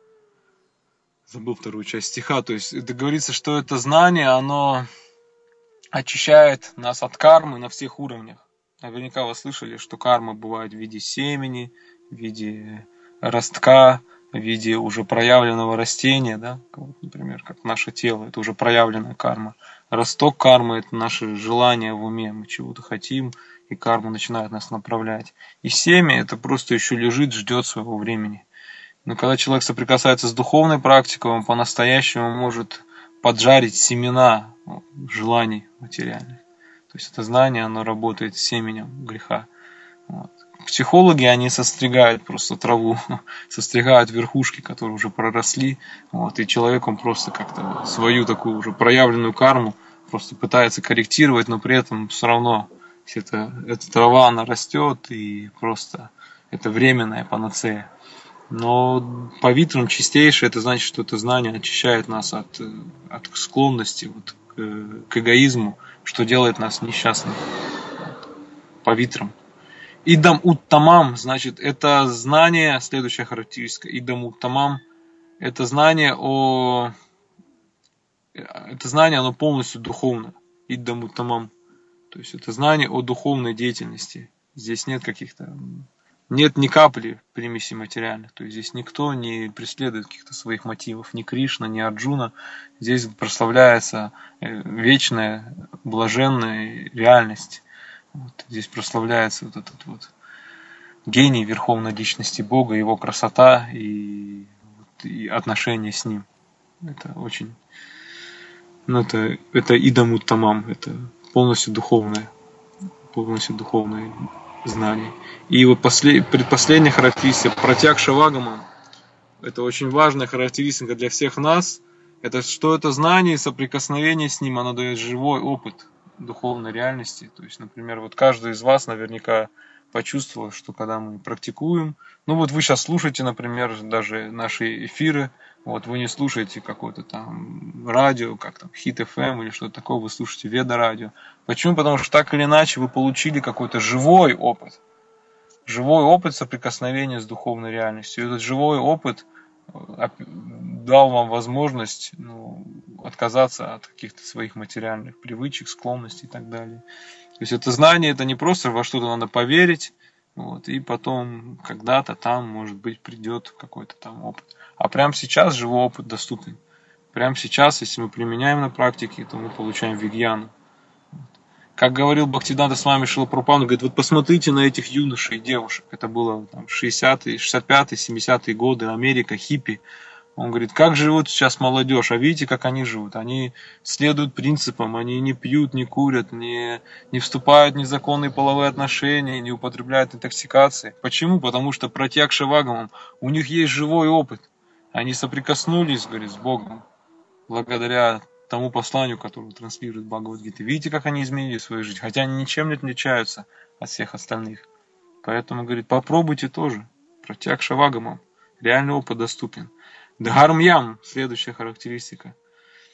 Забыл вторую часть стиха. То есть это говорится, что это знание, оно очищает нас от кармы на всех уровнях. Наверняка вы слышали, что карма бывает в виде семени, в виде ростка, в виде уже проявленного растения, да, например, как наше тело, это уже проявленная карма. Росток кармы – это наше желание в уме, мы чего-то хотим, и карма начинает нас направлять. И семя – это просто еще лежит, ждет своего времени. Но когда человек соприкасается с духовной практикой, он по-настоящему может поджарить семена желаний материальных. То есть это знание, оно работает с семенем греха. Психологи, они состригают просто траву, состригают верхушки, которые уже проросли, и человек, он просто как-то свою такую уже проявленную карму просто пытается корректировать, но при этом все равно эта трава, она растет, и просто это временная панацея. Но павитрам чистейшее, это значит, что это знание очищает нас от склонности к эгоизму, что делает нас несчастными. Павитрам. Идам уттамам, значит, это знание, следующая характеристика, идам уттамам, это знание, оно полностью духовное. Идам уттамам, то есть это знание о духовной деятельности. Здесь нет нет ни капли примеси материальных, то есть здесь никто не преследует каких-то своих мотивов, ни Кришна, ни Арджуна. Здесь прославляется вечная, блаженная реальность. Здесь прославляется этот гений верховной личности Бога, его красота и отношения с ним. Это очень... это идам уттамам, это полностью духовное знание. И предпоследняя характеристика, пратьякша вагамам, это очень важная характеристика для всех нас, это что это знание и соприкосновение с ним, оно дает живой опыт духовной реальности. То есть, например, каждый из вас наверняка почувствовал, что когда мы практикуем, вы сейчас слушаете, например, даже наши эфиры, вы не слушаете какое-то там радио, как там Hit FM или что-то такое, вы слушаете Веда радио. Почему? Потому что так или иначе вы получили какой-то живой опыт соприкосновения с духовной реальностью. И этот живой опыт дал вам возможность отказаться от каких-то своих материальных привычек, склонностей и так далее. То есть это знание, это не просто во что-то надо поверить, и потом когда-то там, может быть, придет какой-то там опыт. А прямо сейчас живой опыт доступен. Прямо сейчас, если мы применяем на практике, то мы получаем вигьяну. Как говорил Бхактисиданта Свами Шрила Прабхупада, он говорит, посмотрите на этих юношей и девушек. Это было 60-е, 65-е, 70-е годы, Америка, хиппи. Он говорит, как живут сейчас молодежь, а видите, как они живут. Они следуют принципам, они не пьют, не курят, не вступают в незаконные половые отношения, не употребляют интоксикации. Почему? Потому что пратьякша вагамам, у них есть живой опыт. Они соприкоснулись, говорит, с Богом, благодаря тому посланию, которое транслирует Бхагавад-гита. Видите, как они изменили свою жизнь, хотя они ничем не отличаются от всех остальных. Поэтому, говорит, попробуйте тоже. Пратьякша вагамам. Реальный опыт доступен. Дхармьям, следующая характеристика.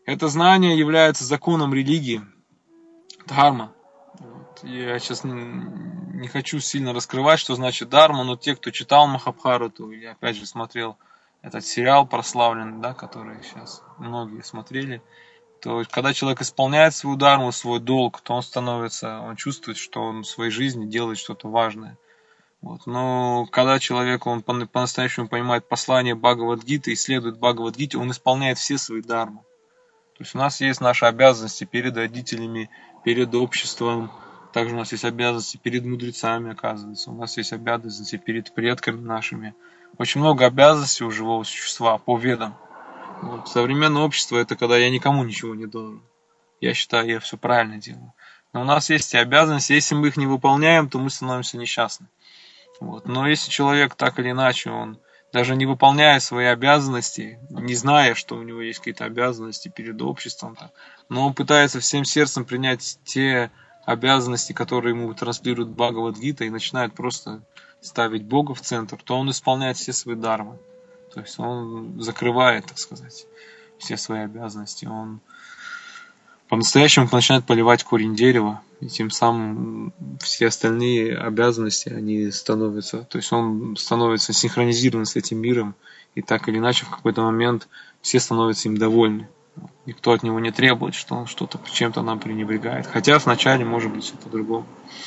Это знание является законом религии, дхарма. Вот. Я сейчас не хочу сильно раскрывать, что значит дхарма, но те, кто читал Махабхарату, или опять же смотрел этот сериал прославленный, да, который сейчас многие смотрели, то когда человек исполняет свою дхарму, свой долг, то он чувствует, что он в своей жизни делает что-то важное. Вот. Но когда человек, он по-настоящему понимает послание Бхагавад-гиты и следует Бхагавад-гите, он исполняет все свои дхармы. То есть у нас есть наши обязанности перед родителями, перед обществом, также у нас есть обязанности перед мудрецами, оказывается, у нас есть обязанности перед предками нашими. Очень много обязанностей у живого существа по ведам. Вот. Современное общество – это когда я никому ничего не должен. Я считаю, я все правильно делаю. Но у нас есть и обязанности, если мы их не выполняем, то мы становимся несчастны. Вот. Но если человек так или иначе, он даже не выполняя свои обязанности, не зная, что у него есть какие-то обязанности перед обществом, но он пытается всем сердцем принять те обязанности, которые ему транслирует Бхагавад-гита, и начинает просто ставить Бога в центр, то он исполняет все свои дхармы. То есть он закрывает, так сказать, все свои обязанности. Он по-настоящему начинает поливать корень дерева, и тем самым все остальные обязанности, они становятся, то есть он становится синхронизирован с этим миром, и так или иначе в какой-то момент все становятся им довольны. Никто от него не требует, что он что-то чем-то нам пренебрегает. Хотя вначале может быть все по-другому.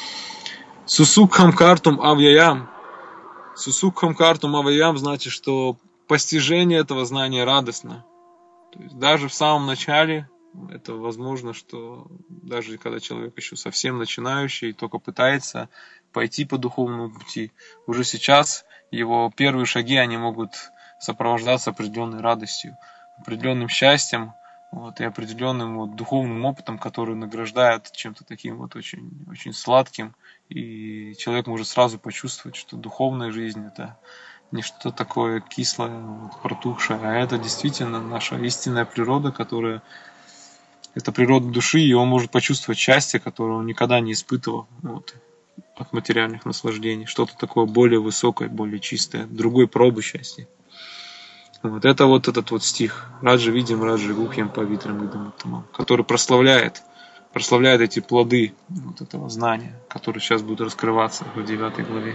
Сусукхам картум авьяям. Сусукхам картум авьяям значит, что постижение этого знания радостно. То есть даже в самом начале это возможно, что даже когда человек еще совсем начинающий, только пытается пойти по духовному пути, уже сейчас его первые шаги, они могут сопровождаться определенной радостью, определенным счастьем, вот, и определенным вот духовным опытом, который награждает чем-то таким вот очень, очень сладким. И человек может сразу почувствовать, что духовная жизнь это не что такое кислое, вот, протухшее, а это действительно наша истинная природа, которая это природа души, и он может почувствовать счастье, которое он никогда не испытывал вот, от материальных наслаждений. Что-то такое более высокое, более чистое, другой пробы счастья. Вот это вот этот вот стих. Раджа видим, раджа гухьям павитрам идам, который прославляет эти плоды вот этого знания, которые сейчас будут раскрываться в 9 главе.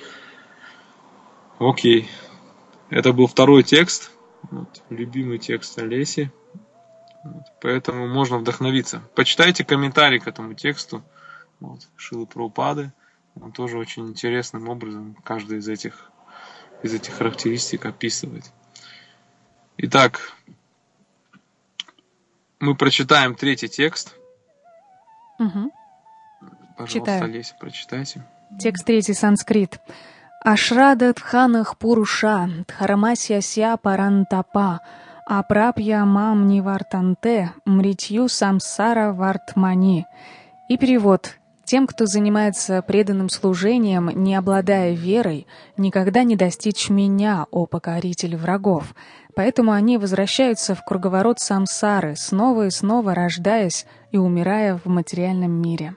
Окей. Это был второй текст, вот, любимый текст Олеси. Вот, поэтому можно вдохновиться. Почитайте комментарий к этому тексту вот, Шилы Прабхупады. Он тоже очень интересным образом каждый из этих характеристик описывает. Итак, мы прочитаем третий текст. Угу. Пожалуйста, Читаю. Олеся, прочитайте. Текст 3, санскрит. Ашрада тханах пуруша, дхарамасья ся парантапа, апрапья мам нивартанте, мритью самсара вартмани. И перевод. Тем, кто занимается преданным служением, не обладая верой, никогда не достичь меня, о покоритель врагов. Поэтому они возвращаются в круговорот самсары, снова и снова рождаясь и умирая в материальном мире.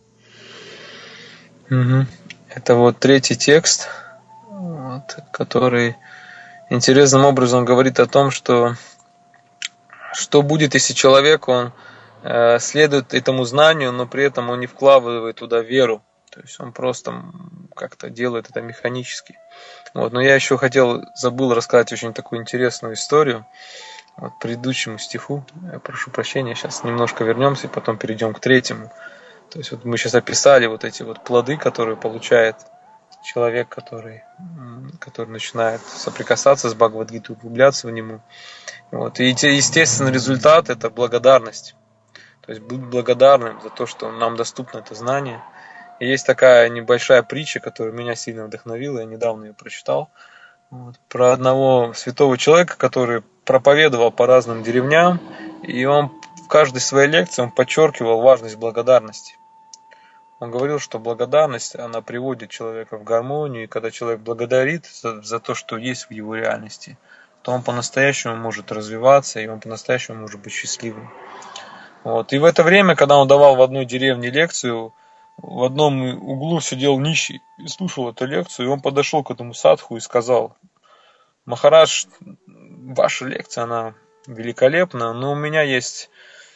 Угу. Это вот третий текст, вот, который интересным образом говорит о том, что будет, если человек, он следует этому знанию, но при этом он не вкладывает туда веру. То есть он просто как-то делает это механически. Вот. Но я еще забыл рассказать очень такую интересную историю. Вот, к предыдущему стиху, я прошу прощения, сейчас немножко вернемся и потом перейдем к третьему. То есть вот мы сейчас описали вот эти вот плоды, которые получает человек, который начинает соприкасаться с Бхагавад-гитой, углубляться в него. Вот. И естественный результат – это благодарность. То есть быть благодарным за то, что нам доступно это знание. И есть такая небольшая притча, которая меня сильно вдохновила, я недавно ее прочитал, вот, про одного святого человека, который проповедовал по разным деревням, и он в каждой своей лекции он подчеркивал важность благодарности. Он говорил, что благодарность, она приводит человека в гармонию, и когда человек благодарит за то, что есть в его реальности, то он по-настоящему может развиваться, и он по-настоящему может быть счастливым. Вот. И в это время, когда он давал в одной деревне лекцию, в одном углу сидел нищий и слушал эту лекцию, и он подошел к этому садху и сказал: «Махарадж, ваша лекция, она великолепно, но у меня есть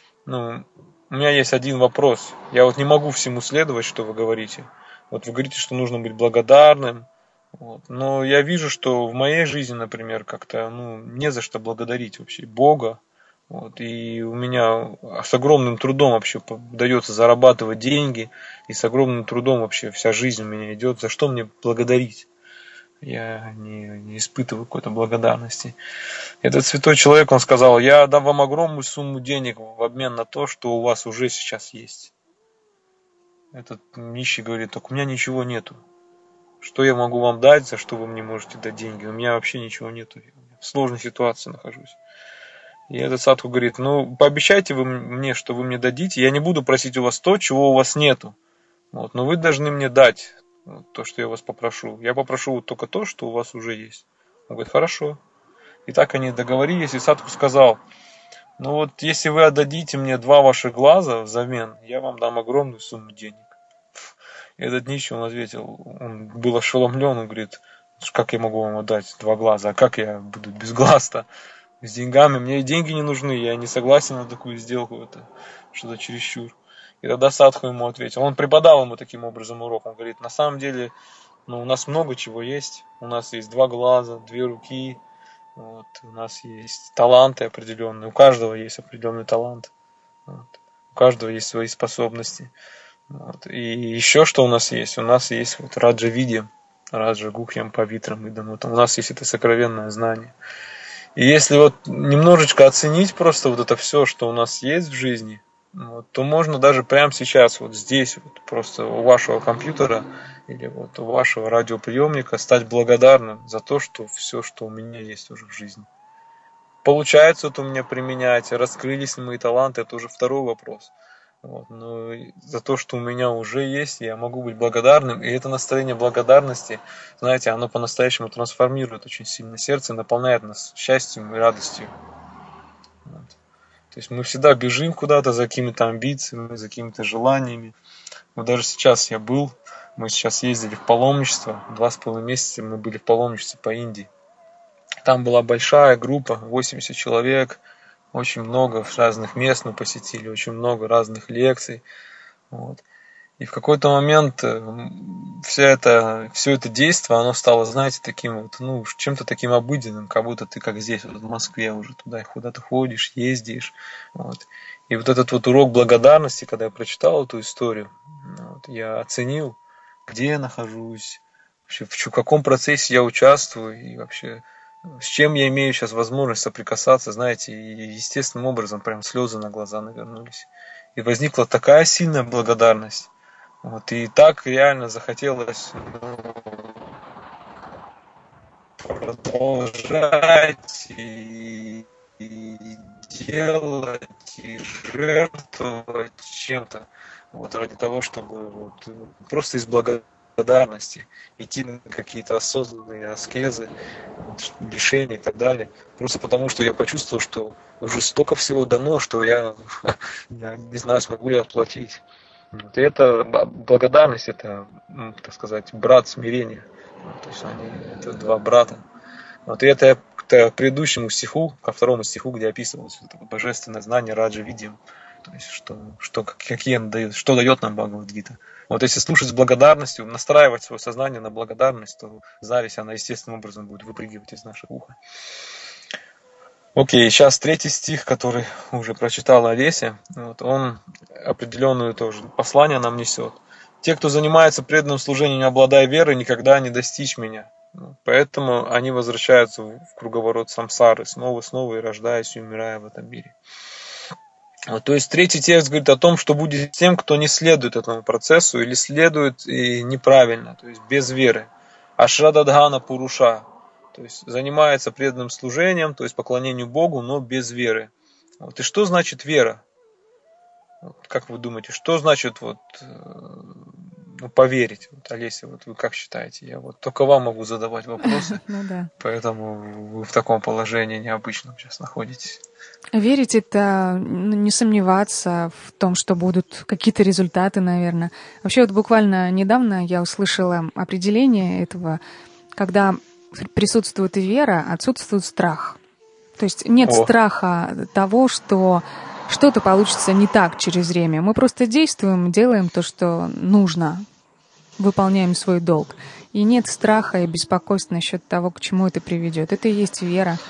один вопрос. Я вот не могу всему следовать, что вы говорите. Вот вы говорите, что нужно быть благодарным. Вот. Но я вижу, что в моей жизни, например, как-то не за что благодарить вообще Бога. Вот. И у меня с огромным трудом вообще удается зарабатывать деньги. И с огромным трудом вообще вся жизнь у меня идет. За что мне благодарить? Я не испытываю какой-то благодарности. Этот святой человек, он сказал: я дам вам огромную сумму денег в обмен на то, что у вас уже сейчас есть. Этот нищий говорит: только у меня ничего нету. Что я могу вам дать, за что вы мне можете дать деньги? У меня вообще ничего нету. Я в сложной ситуации нахожусь. И этот садху говорит: пообещайте вы мне, что вы мне дадите. Я не буду просить у вас то, чего у вас нету. Вот, но вы должны мне дать то, что я вас попрошу. Я попрошу только то, что у вас уже есть. Он говорит: хорошо. И так они договорились, и садху сказал: если вы отдадите мне 2 ваших глаза взамен, я вам дам огромную сумму денег. И этот нищий, он ответил, он был ошеломлен, он говорит: как я могу вам отдать 2 глаза, а как я буду без глаз-то, с деньгами, мне и деньги не нужны, я не согласен на такую сделку, это что-то чересчур. И тогда садху ему ответил, он преподал ему таким образом урок, он говорит: на самом деле, у нас много чего есть, у нас есть 2 глаза, 2 руки, вот, у нас есть таланты определенные, у каждого есть определенный талант, вот, у каждого есть свои способности. Вот. И еще что у нас есть? У нас есть вот Раджа Видья, Раджа Гухьям Павитрам Идам. Вот у нас есть это сокровенное знание. И если вот немножечко оценить просто вот это все, что у нас есть в жизни, то можно даже прямо сейчас, вот здесь, вот просто у вашего компьютера или вот у вашего радиоприемника стать благодарным за то, что все, что у меня есть уже в жизни. Получается вот у меня применять, раскрылись ли мои таланты, это уже второй вопрос. Вот, но за то, что у меня уже есть, я могу быть благодарным. И это настроение благодарности, знаете, оно по-настоящему трансформирует очень сильно сердце, наполняет нас счастьем и радостью. Вот. То есть мы всегда бежим куда-то за какими-то амбициями, за какими-то желаниями. Вот даже сейчас мы сейчас ездили в паломничество, 2,5 месяца мы были в паломничестве по Индии. Там была большая группа, 80 человек. Очень много разных мест мы посетили, очень много разных лекций. Вот. И в какой-то момент все это действие, оно стало, знаете, таким вот, чем-то таким обыденным, как будто ты как здесь, вот в Москве уже туда куда-то ходишь, ездишь. Вот. И вот этот вот урок благодарности, когда я прочитал эту историю, я оценил, где я нахожусь, вообще в каком процессе я участвую и вообще с чем я имею сейчас возможность соприкасаться, знаете, и естественным образом прям слезы на глаза навернулись. И возникла такая сильная благодарность. Вот, и так реально захотелось продолжать и делать, и жертвовать чем-то. Вот, ради того, чтобы просто из благодарности идти на какие-то осознанные аскезы, лишения и так далее. Просто потому, что я почувствовал, что уже столько всего дано, что я не знаю, смогу ли отплатить. И это благодарность, это, так сказать, брат смирения. То есть это 2 брата. Вот, и это к предыдущему стиху, ко 2 стиху, где описывалось это божественное знание Раджа Видьям. То есть, что дает нам Бхагавад-гита. Вот если слушать с благодарностью, настраивать свое сознание на благодарность, то зависть, она естественным образом будет выпрыгивать из наших уха. Окей, сейчас 3 стих, который уже прочитала Олеся, он определенное тоже послание нам несет. Те, кто занимается преданным служением, не обладая верой, никогда не достичь меня. Поэтому они возвращаются в круговорот самсары, снова и рождаясь и умирая в этом мире. То есть 3 текст говорит о том, что будет тем, кто не следует этому процессу или следует и неправильно, то есть без веры. Ашрададхана Пуруша, то есть занимается преданным служением, то есть поклонению Богу, но без веры. И что значит вера? Как вы думаете, что значит поверить? Олеся, вы как считаете? Я только вам могу задавать вопросы, поэтому вы в таком положении необычном сейчас находитесь. Верить — это не сомневаться в том, что будут какие-то результаты, наверное. Вообще буквально недавно я услышала определение этого, когда присутствует вера, отсутствует страх. То есть нет О, страха того, что что-то получится не так через время. Мы просто действуем, делаем то, что нужно, выполняем свой долг. И нет страха и беспокойства насчет того, к чему это приведет. Это и есть вера.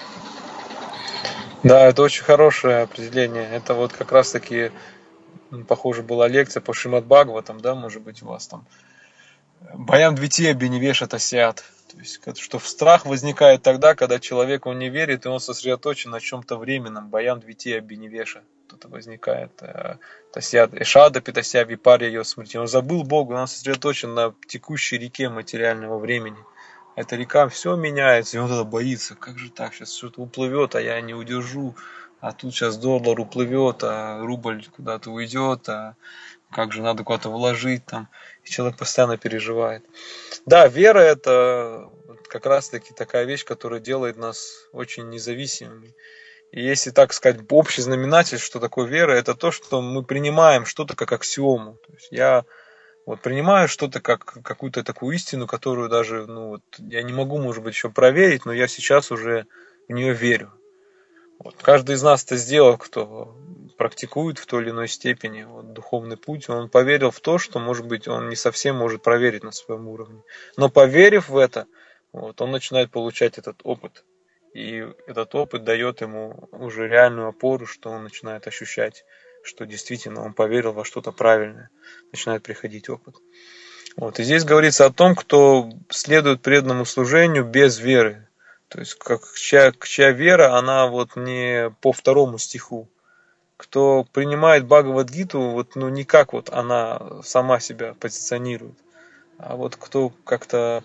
да, это очень хорошее определение. Это вот как раз-таки, похоже, была лекция по Шримад Бхагаватам, да, может быть, у вас там. Баям двити беневешат асят. То есть, что страх возникает тогда, когда человек он не верит, и он сосредоточен на чем-то временном. Баям двити беневеша. Что-то возникает. Тасят эшада питася випарья ее смерти. Он забыл Бога, он сосредоточен на текущей реке материального времени. Эта река все меняется, и он тогда боится. Как же так? Сейчас что-то уплывет, а я не удержу. А тут сейчас доллар уплывет, а рубль куда-то уйдет, а как же надо куда-то вложить там. И человек постоянно переживает. Да, вера это как раз таки такая вещь, которая делает нас очень независимыми. И если так сказать, общий знаменатель, что такое вера, это то, что мы принимаем что-то как аксиому. То есть я вот принимаю что-то как какую-то такую истину, которую даже, я не могу, может быть, еще проверить, но я сейчас уже в нее верю. Вот. Каждый из нас это сделал, кто практикует в той или иной степени духовный путь, он поверил в то, что, может быть, он не совсем может проверить на своем уровне. Но поверив в это, он начинает получать этот опыт. И этот опыт дает ему уже реальную опору, что он начинает ощущать, что действительно он поверил во что-то правильное. Начинает приходить опыт. И здесь говорится о том, кто следует преданному служению без веры. То есть, чья вера, она не по 2 стиху. Кто принимает Бхагавад-гиту, не как она сама себя позиционирует, а кто как-то,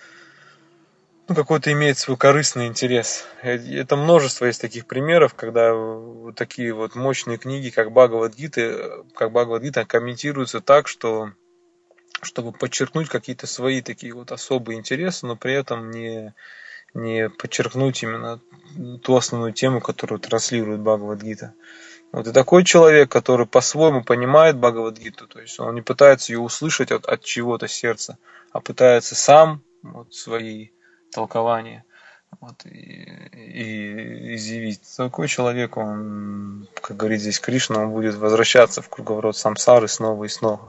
какой-то имеет свой корыстный интерес. Это множество есть таких примеров, когда такие мощные книги, как Бхагавад-гита, комментируются так, чтобы подчеркнуть какие-то свои такие особые интересы, но при этом не подчеркнуть именно ту основную тему, которую транслирует Бхагавад-гита. И такой человек, который по-своему понимает Бхагавад-гиту, то есть он не пытается ее услышать от чего-то сердца, а пытается сам свои толкования и изъявить. Такой человек, он, как говорит здесь Кришна, он будет возвращаться в круговорот самсары снова и снова.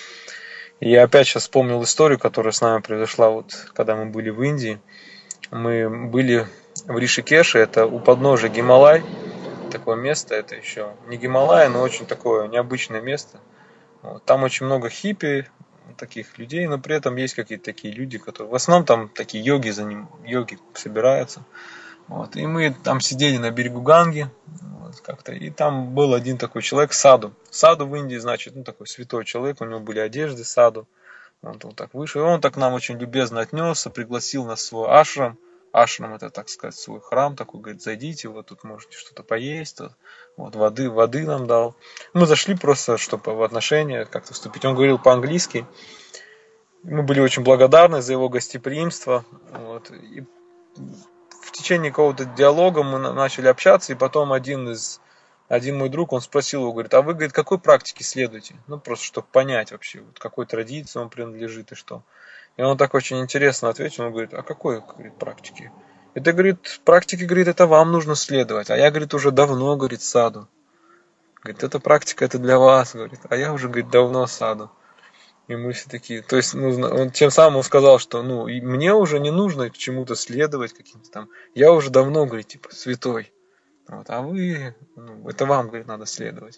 И я опять сейчас вспомнил историю, которая с нами произошла, когда мы были в Индии. Мы были в Ришикеше, это у подножия Гималай, такое место, это еще не Гималай, но очень такое необычное место. Там очень много хиппи, таких людей, но при этом есть какие-то такие люди, которые... В основном там такие йоги собираются. И мы там сидели на берегу Ганги, как-то, и там был один такой человек, саду. Саду в Индии, значит, такой святой человек, у него были одежды саду. Он так вышел, и он так к нам очень любезно отнесся, пригласил нас в свой ашрам. Ашрам — это, так сказать, свой храм такой, говорит, зайдите, тут можете что-то поесть, воды нам дал. Мы зашли просто, чтобы в отношения как-то вступить. Он говорил по-английски, мы были очень благодарны за его гостеприимство, и в течение какого-то диалога мы начали общаться, и потом один мой друг, он спросил его, говорит, а вы, говорит, какой практике следуете? Просто чтобы понять вообще, какой традиции он принадлежит и что. И он так очень интересно ответил, он говорит, а какой, говорит, практике? Это, говорит, практике, говорит, это вам нужно следовать, а я, говорит, уже давно, говорит, саду. Говорит, эта практика, это для вас, говорит, а я уже, говорит, давно саду. И мы все такие, то есть, он тем самым он сказал, что, и мне уже не нужно к чему-то следовать, каким-то там, я уже давно, говорит, святой. А вы, это вам, говорит, надо следовать.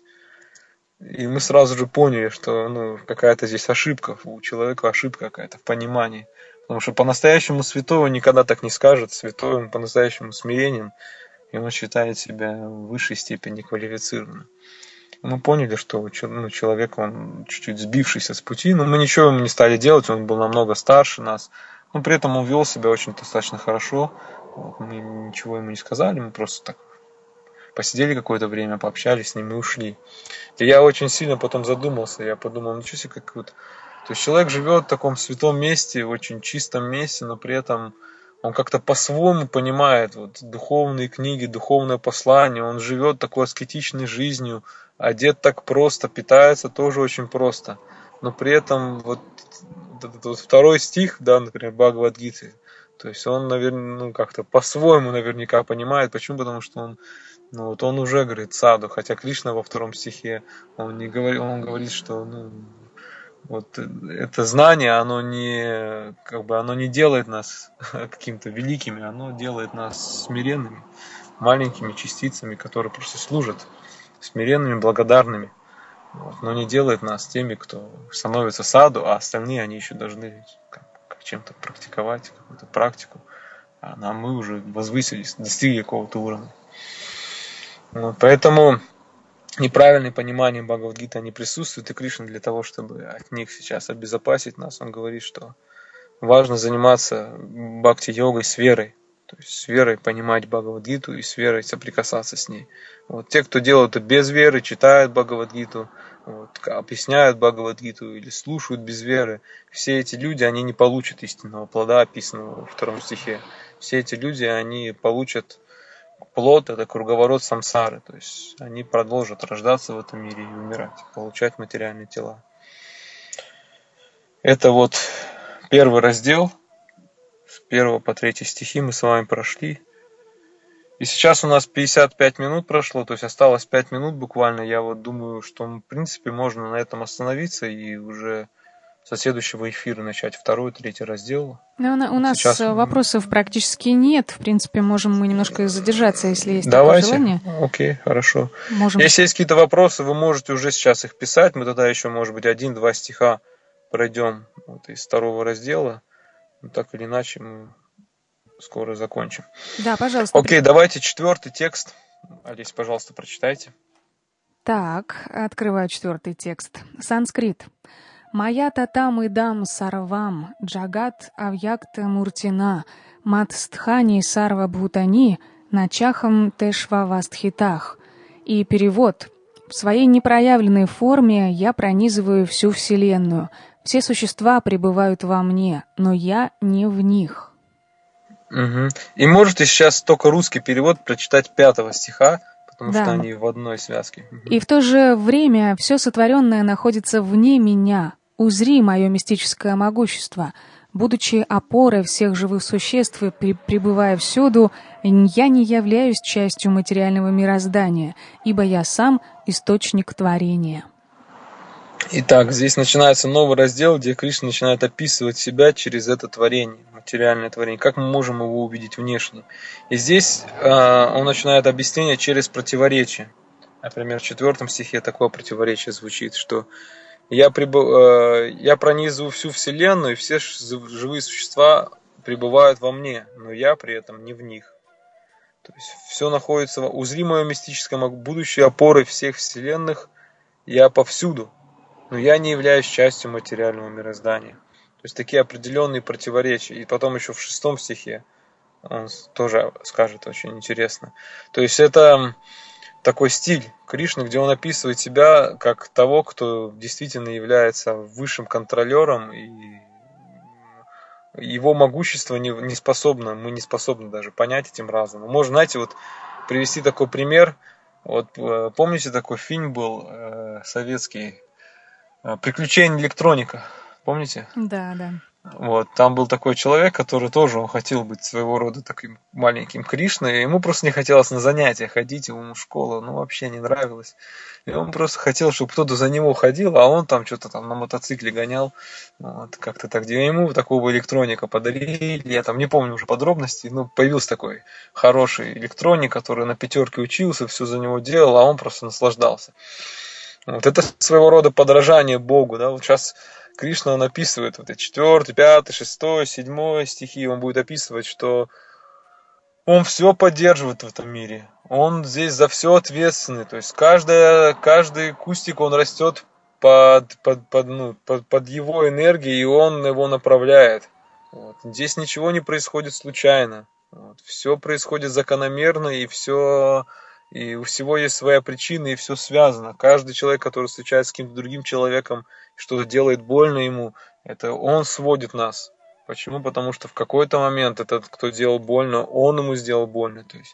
И мы сразу же поняли, что какая-то здесь ошибка, у человека ошибка какая-то в понимании. Потому что по-настоящему святой он никогда так не скажет, святой он по-настоящему смиренен, и он считает себя в высшей степени квалифицированным. Мы поняли, что человек, он чуть-чуть сбившийся с пути, но мы ничего ему не стали делать, он был намного старше нас, но при этом он вел себя очень достаточно хорошо, мы ничего ему не сказали, мы просто так посидели какое-то время, пообщались с ним и ушли. И я очень сильно потом задумался, я подумал, ничего себе, как То есть человек живет в таком святом месте, в очень чистом месте, но при этом он как-то по-своему понимает духовные книги, духовное послание, он живет такой аскетичной жизнью, одет так просто, питается тоже очень просто. Но при этом этот 2 стих, да, например, Бхагавад-гиты, То есть он, наверное, как-то по-своему наверняка понимает. Почему? Потому что он уже говорит саду, хотя Кришна во 2 стихе, он говорит, что вот это знание, оно не делает нас какими-то великими, оно делает нас смиренными, маленькими частицами, которые просто служат, смиренными, благодарными. Но не делает нас теми, кто становится саду, а остальные, они еще должны чем-то практиковать, какую-то практику. А мы уже возвысились, достигли какого-то уровня. Поэтому неправильное понимание Бхагавад-гиты, они присутствуют, и Кришна для того, чтобы от них сейчас обезопасить нас, он говорит, что важно заниматься бхакти-йогой с верой. То есть с верой понимать Бхагавад-гиту и с верой соприкасаться с ней. Те, кто делают это без веры, читают Бхагавад-гиту, объясняют Бхагавад-гиту или слушают без веры, все эти люди, они не получат истинного плода, описанного во 2 стихе. Все эти люди, они получат плод, это круговорот самсары, то есть они продолжат рождаться в этом мире и умирать, получать материальные тела. Это 1 раздел, с 1 по 3 стихи мы с вами прошли. И сейчас у нас 55 минут прошло, то есть осталось 5 минут буквально. Я думаю, что в принципе можно на этом остановиться и уже со следующего эфира начать 2 и 3 раздел. Но у нас сейчас вопросов практически нет. В принципе, можем мы немножко задержаться, если есть такое желание. Окей, хорошо. Если есть какие-то вопросы, вы можете уже сейчас их писать. Мы тогда еще, может быть, 1-2 стиха пройдем из 2 раздела. Но так или иначе мы скоро закончим. Да, пожалуйста. Окей, давайте 4 текст. Олесь, пожалуйста, прочитайте. Так, открываю 4 текст. Санскрит. Мая татам идам сарвам, джагат авьякта муртина, матстхани сарва бхутани, начахам тешва вастхитах. И перевод. В своей непроявленной форме я пронизываю всю Вселенную. Все существа пребывают во мне, но я не в них. Угу. И можете сейчас только русский перевод прочитать 5 стиха, потому что они в одной связке. И в то же время все сотворенное находится вне меня. Узри мое мистическое могущество. Будучи опорой всех живых существ и пребывая всюду, я не являюсь частью материального мироздания, ибо я сам источник творения. Итак, здесь начинается новый раздел, где Кришна начинает описывать себя через это творение, материальное творение, как мы можем его увидеть внешне. И здесь он начинает объяснение через противоречие. Например, в 4 стихе такое противоречие звучит, что я пронизываю всю Вселенную, и все живые существа пребывают во мне, но я при этом не в них. То есть все находится узри мое мистическое будущее опорой всех вселенных, я повсюду, но я не являюсь частью материального мироздания. То есть такие определенные противоречия. И потом еще в 6 стихе он тоже скажет очень интересно. То есть это такой стиль Кришны, где он описывает себя как того, кто действительно является высшим контролером, и его могущество мы не способны даже понять этим разумом. Можно, знаете, привести такой пример. Помните, такой фильм был советский «Приключения электроника». Помните? Да. Там был такой человек, который тоже хотел быть своего рода таким маленьким Кришной. Ему просто не хотелось на занятия ходить, ему школа вообще не нравилась. И он просто хотел, чтобы кто-то за него ходил, а он там что-то на мотоцикле гонял. Как-то так. Ему такого электроника подарили. Я не помню уже подробностей. Появился такой хороший электроник, который на 5 учился, все за него делал, а он просто наслаждался. Это своего рода подражание Богу. Да? Сейчас Кришна, он описывает 4, 5, 6, 7 стихи, он будет описывать, что он все поддерживает в этом мире. Он здесь за все ответственный. То есть каждый кустик, он растет под его энергией, и он его направляет. Здесь ничего не происходит случайно. Все происходит закономерно, и у всего есть своя причина, и все связано. Каждый человек, который встречается с каким-то другим человеком, что-то делает больно ему, это он сводит нас. Почему? Потому что в какой-то момент этот, кто делал больно, он ему сделал больно. То есть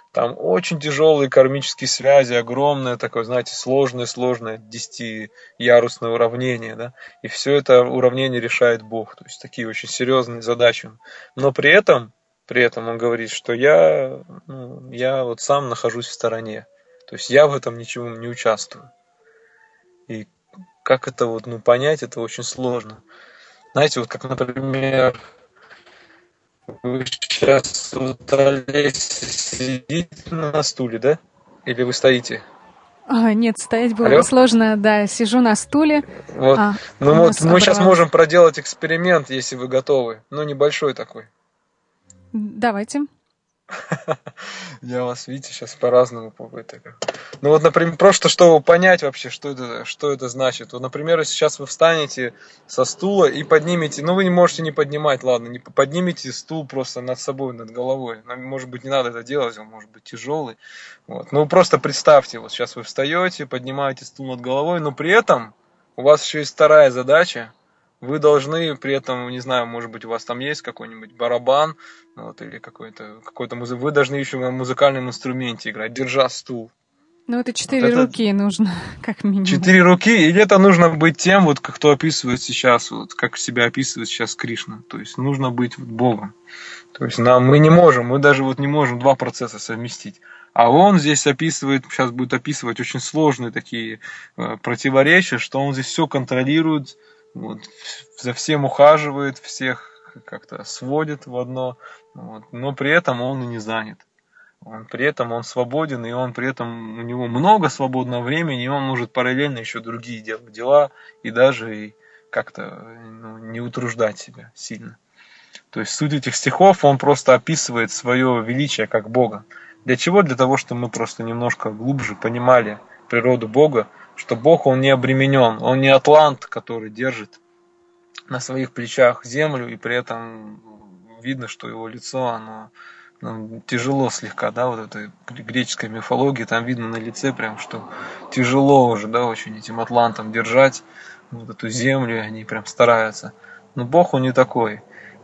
Там очень тяжелые кармические связи, огромное такое, знаете, сложное 10-ярусное уравнение, да, и все это уравнение решает Бог, то есть такие очень серьезные задачи. Но при этом он говорит, что я вот сам нахожусь в стороне, то есть я в этом ничего не участвую. И как это вот, понять, это очень сложно. Знаете, вот как, например, вы сейчас вот, Олеся, сидите на стуле, да? Или вы стоите? Нет, стоять было бы Алло? сложно, да, сижу на стуле. Вот. У нас Мы сейчас оборвалось. можем проделать эксперимент, если вы готовы. Небольшой такой. Давайте. Я вас, видите, сейчас по-разному попытаю. Например, просто чтобы понять вообще, что это значит. Вот, например, если сейчас вы встанете со стула и поднимете, вы не можете не поднимать, ладно, не поднимите стул просто над собой, над головой. Может быть, не надо это делать, он может быть тяжелый. Вот. Просто представьте, вот сейчас вы встаете, поднимаете стул над головой, но при этом у вас еще есть вторая задача. Вы должны при этом, не знаю, может быть, у вас там есть какой-нибудь барабан, или какой-то вы должны еще на музыкальном инструменте играть, держа стул. Это 4 руки нужно, как минимум. 4 руки, или это нужно быть тем, вот кто описывает сейчас, вот как себя описывает сейчас Кришна. То есть нужно быть Богом. То есть мы не можем, мы даже не можем два процесса совместить. А он здесь сейчас будет описывать очень сложные такие противоречия, что он здесь все контролирует, за всем ухаживает, всех как-то сводит в одно, но при этом он и не занят. При этом он свободен, и при этом у него много свободного времени, и он может параллельно еще другие делать дела, и даже как-то не утруждать себя сильно. То есть суть этих стихов, он просто описывает свое величие как Бога. Для чего? Для того, чтобы мы просто немножко глубже понимали природу Бога, что Бог, он не обременен, он не атлант, который держит на своих плечах землю, и при этом видно, что его лицо, оно тяжело слегка, да, вот этой греческой мифологии, там видно на лице прям, что тяжело уже, да, очень этим атлантам держать вот эту землю, и они прям стараются. Но Бог, он не такой.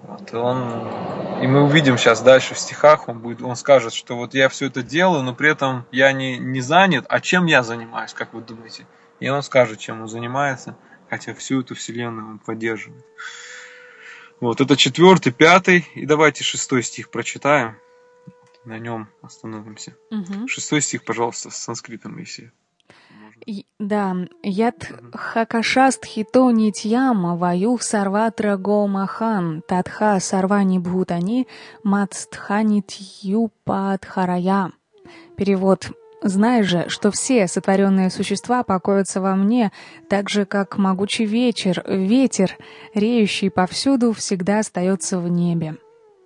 И мы увидим сейчас дальше в стихах, он скажет, что вот я все это делаю, но при этом я не занят, а чем я занимаюсь, как вы думаете? И он скажет, чем он занимается, хотя всю эту вселенную он поддерживает. Это 4, 5, и давайте 6 стих прочитаем, на нем остановимся. 6 стих, пожалуйста, с санскритом, если. Да, ят хакашаст хито нитьям ваю сарватра го махан татха сарвани бхутани мацтханитью падхарая. Перевод. «Знай же, что все сотворенные существа покоятся во мне, так же, как могучий ветер, реющий повсюду, всегда остается в небе».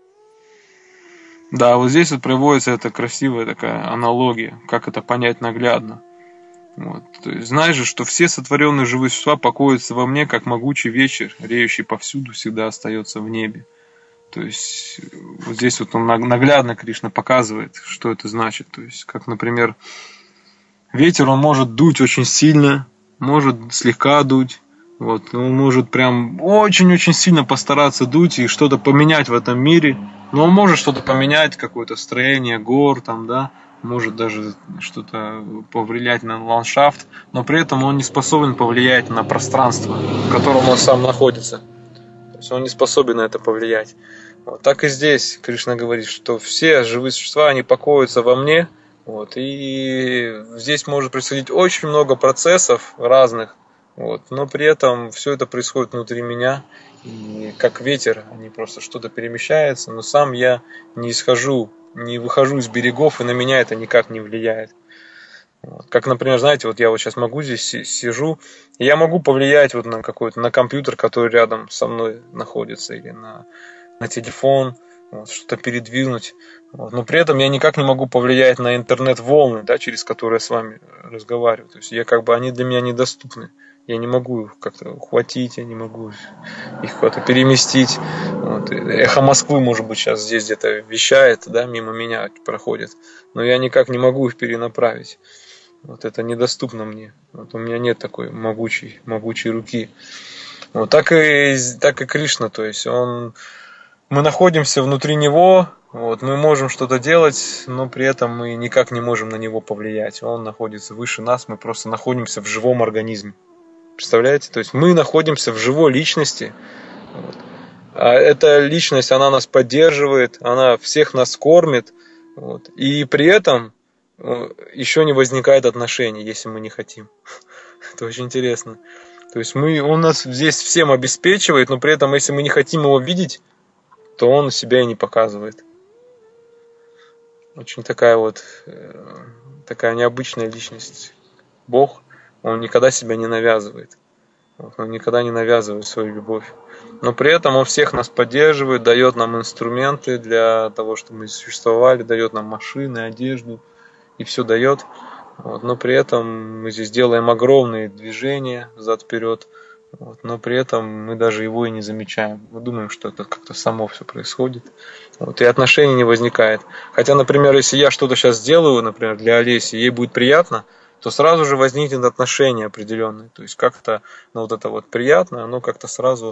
Да, вот здесь приводится эта красивая такая аналогия, как это понять наглядно. То есть, знай же, что все сотворенные живые существа покоятся во мне, как могучий ветер, реющий повсюду, всегда остается в небе. То есть, вот здесь он наглядно Кришна показывает, что это значит. То есть, как, например, ветер, он может дуть очень сильно, может слегка дуть. Он может прям очень-очень сильно постараться дуть и что-то поменять в этом мире. Но он может что-то поменять, какое-то строение гор, там, да, может даже что-то повлиять на ландшафт, но при этом он не способен повлиять на пространство, в котором он сам находится. То есть он не способен на это повлиять. Так и здесь Кришна говорит, что все живые существа, они покоятся во мне. И здесь может происходить очень много процессов разных, но при этом все это происходит внутри меня. И как ветер, они просто что-то перемещается, но сам я не выхожу из берегов, и на меня это никак не влияет. Как, например, знаете, я сейчас могу здесь сижу, и я могу повлиять на компьютер, который рядом со мной находится, или на телефон, что-то передвинуть. Но при этом я никак не могу повлиять на интернет-волны, да, через которые я с вами разговариваю. То есть они для меня недоступны. Я не могу их как-то ухватить, я не могу их куда-то переместить. Эхо Москвы, может быть, сейчас здесь где-то вещает, да, мимо меня проходит, но я никак не могу их перенаправить. Это недоступно мне. У меня нет такой могучей руки. Так и Кришна, то есть мы находимся внутри него, Вот, мы можем что-то делать, но при этом мы никак не можем на него повлиять. Он находится выше нас, мы просто находимся в живом организме. Представляете? То есть мы находимся в живой личности. Вот. А эта личность, она нас поддерживает, она всех нас кормит. Вот. И при этом еще не возникает отношений, если мы не хотим. Это очень интересно. То есть он нас здесь всем обеспечивает, но при этом, если мы не хотим его видеть, то он себя и не показывает. Очень такая необычная личность. Бог, он никогда себя не навязывает. Он никогда не навязывает свою любовь. Но при этом он всех нас поддерживает, дает нам инструменты для того, чтобы мы существовали, дает нам машины, одежду, и все дает. Вот. Но при этом мы здесь делаем огромные движения взад-вперед, вот. Но при этом мы даже его и не замечаем. Мы думаем, что это как-то само все происходит. Вот. И отношений не возникает. Хотя, например, если я что-то сейчас сделаю, например, для Олеси, ей будет приятно, то сразу же возникнет отношение определенное. То есть как-то вот это вот приятно, оно как-то сразу,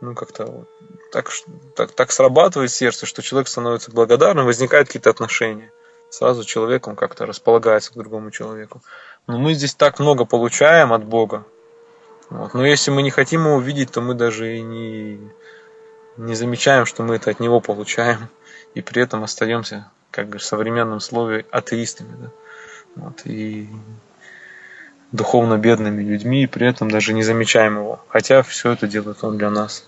так срабатывает сердце, что человек становится благодарным, возникают какие-то отношения. Сразу человек, он как-то располагается к другому человеку. Но мы здесь так много получаем от Бога. Вот. Но если мы не хотим его видеть, то мы даже и не замечаем, что мы это от него получаем. И при этом остаемся, как бы в современном слове, атеистами. Да? Вот. И духовно бедными людьми, и при этом даже не замечаем его. Хотя все это делает он для нас.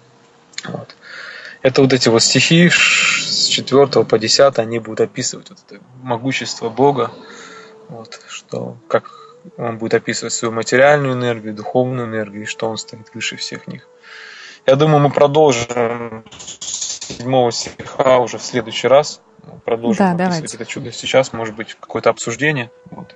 Вот. Это вот эти вот стихи с 4 по 10, они будут описывать вот это могущество Бога, вот, что как он будет описывать свою материальную энергию, духовную энергию, и что он стоит выше всех них. Я думаю, мы продолжим с 7 стиха уже в следующий раз. Продолжим описывать это чудо. Сейчас, может быть, какое-то обсуждение. Вот.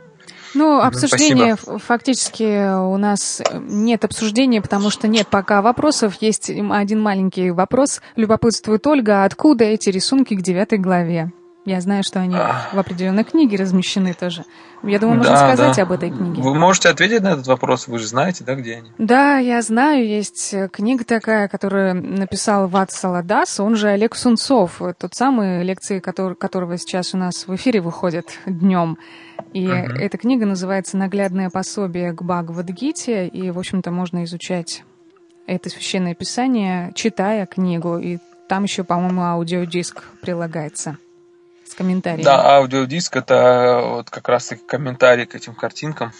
Обсуждение фактически у нас нет обсуждения, потому что нет пока вопросов. Есть один маленький вопрос. Любопытствует Ольга, откуда эти рисунки к 9 главе? Я знаю, что они в определенной книге размещены тоже. Я думаю, можно сказать об этой книге. Вы можете ответить на этот вопрос? Вы же знаете, да, где они? Да, я знаю. Есть книга такая, которую написал Вацлав Дас, он же Олег Сунцов, тот самый, лекции которого сейчас у нас в эфире выходят днем. И эта книга называется «Наглядное пособие к Бхагавад-гите», и, в общем-то, можно изучать это священное писание, читая книгу. И там еще, по-моему, аудиодиск прилагается с комментариями. Да, аудиодиск — это вот как раз-таки комментарий к этим картинкам.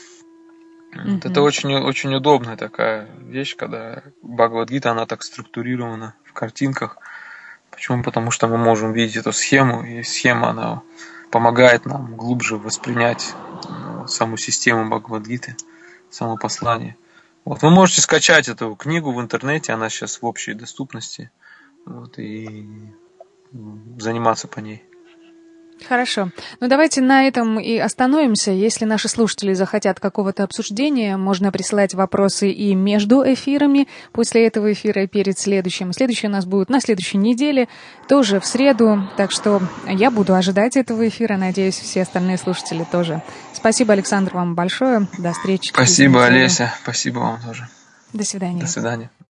Вот это очень, очень удобная такая вещь, когда Бхагавад-гита, она так структурирована в картинках. Почему? Потому что мы можем видеть эту схему, и схема, она помогает нам глубже воспринять саму систему Бхагавад-гиты, само послание. Вот. Вы можете скачать эту книгу в интернете, она сейчас в общей доступности, вот, и заниматься по ней. Хорошо. Давайте на этом и остановимся. Если наши слушатели захотят какого-то обсуждения, можно присылать вопросы и между эфирами, после этого эфира и перед следующим. Следующий у нас будет на следующей неделе, тоже в среду. Так что я буду ожидать этого эфира. Надеюсь, все остальные слушатели тоже. Спасибо, Александр, вам большое. До встречи. Спасибо, Олеся. Спасибо вам тоже. До свидания. До свидания.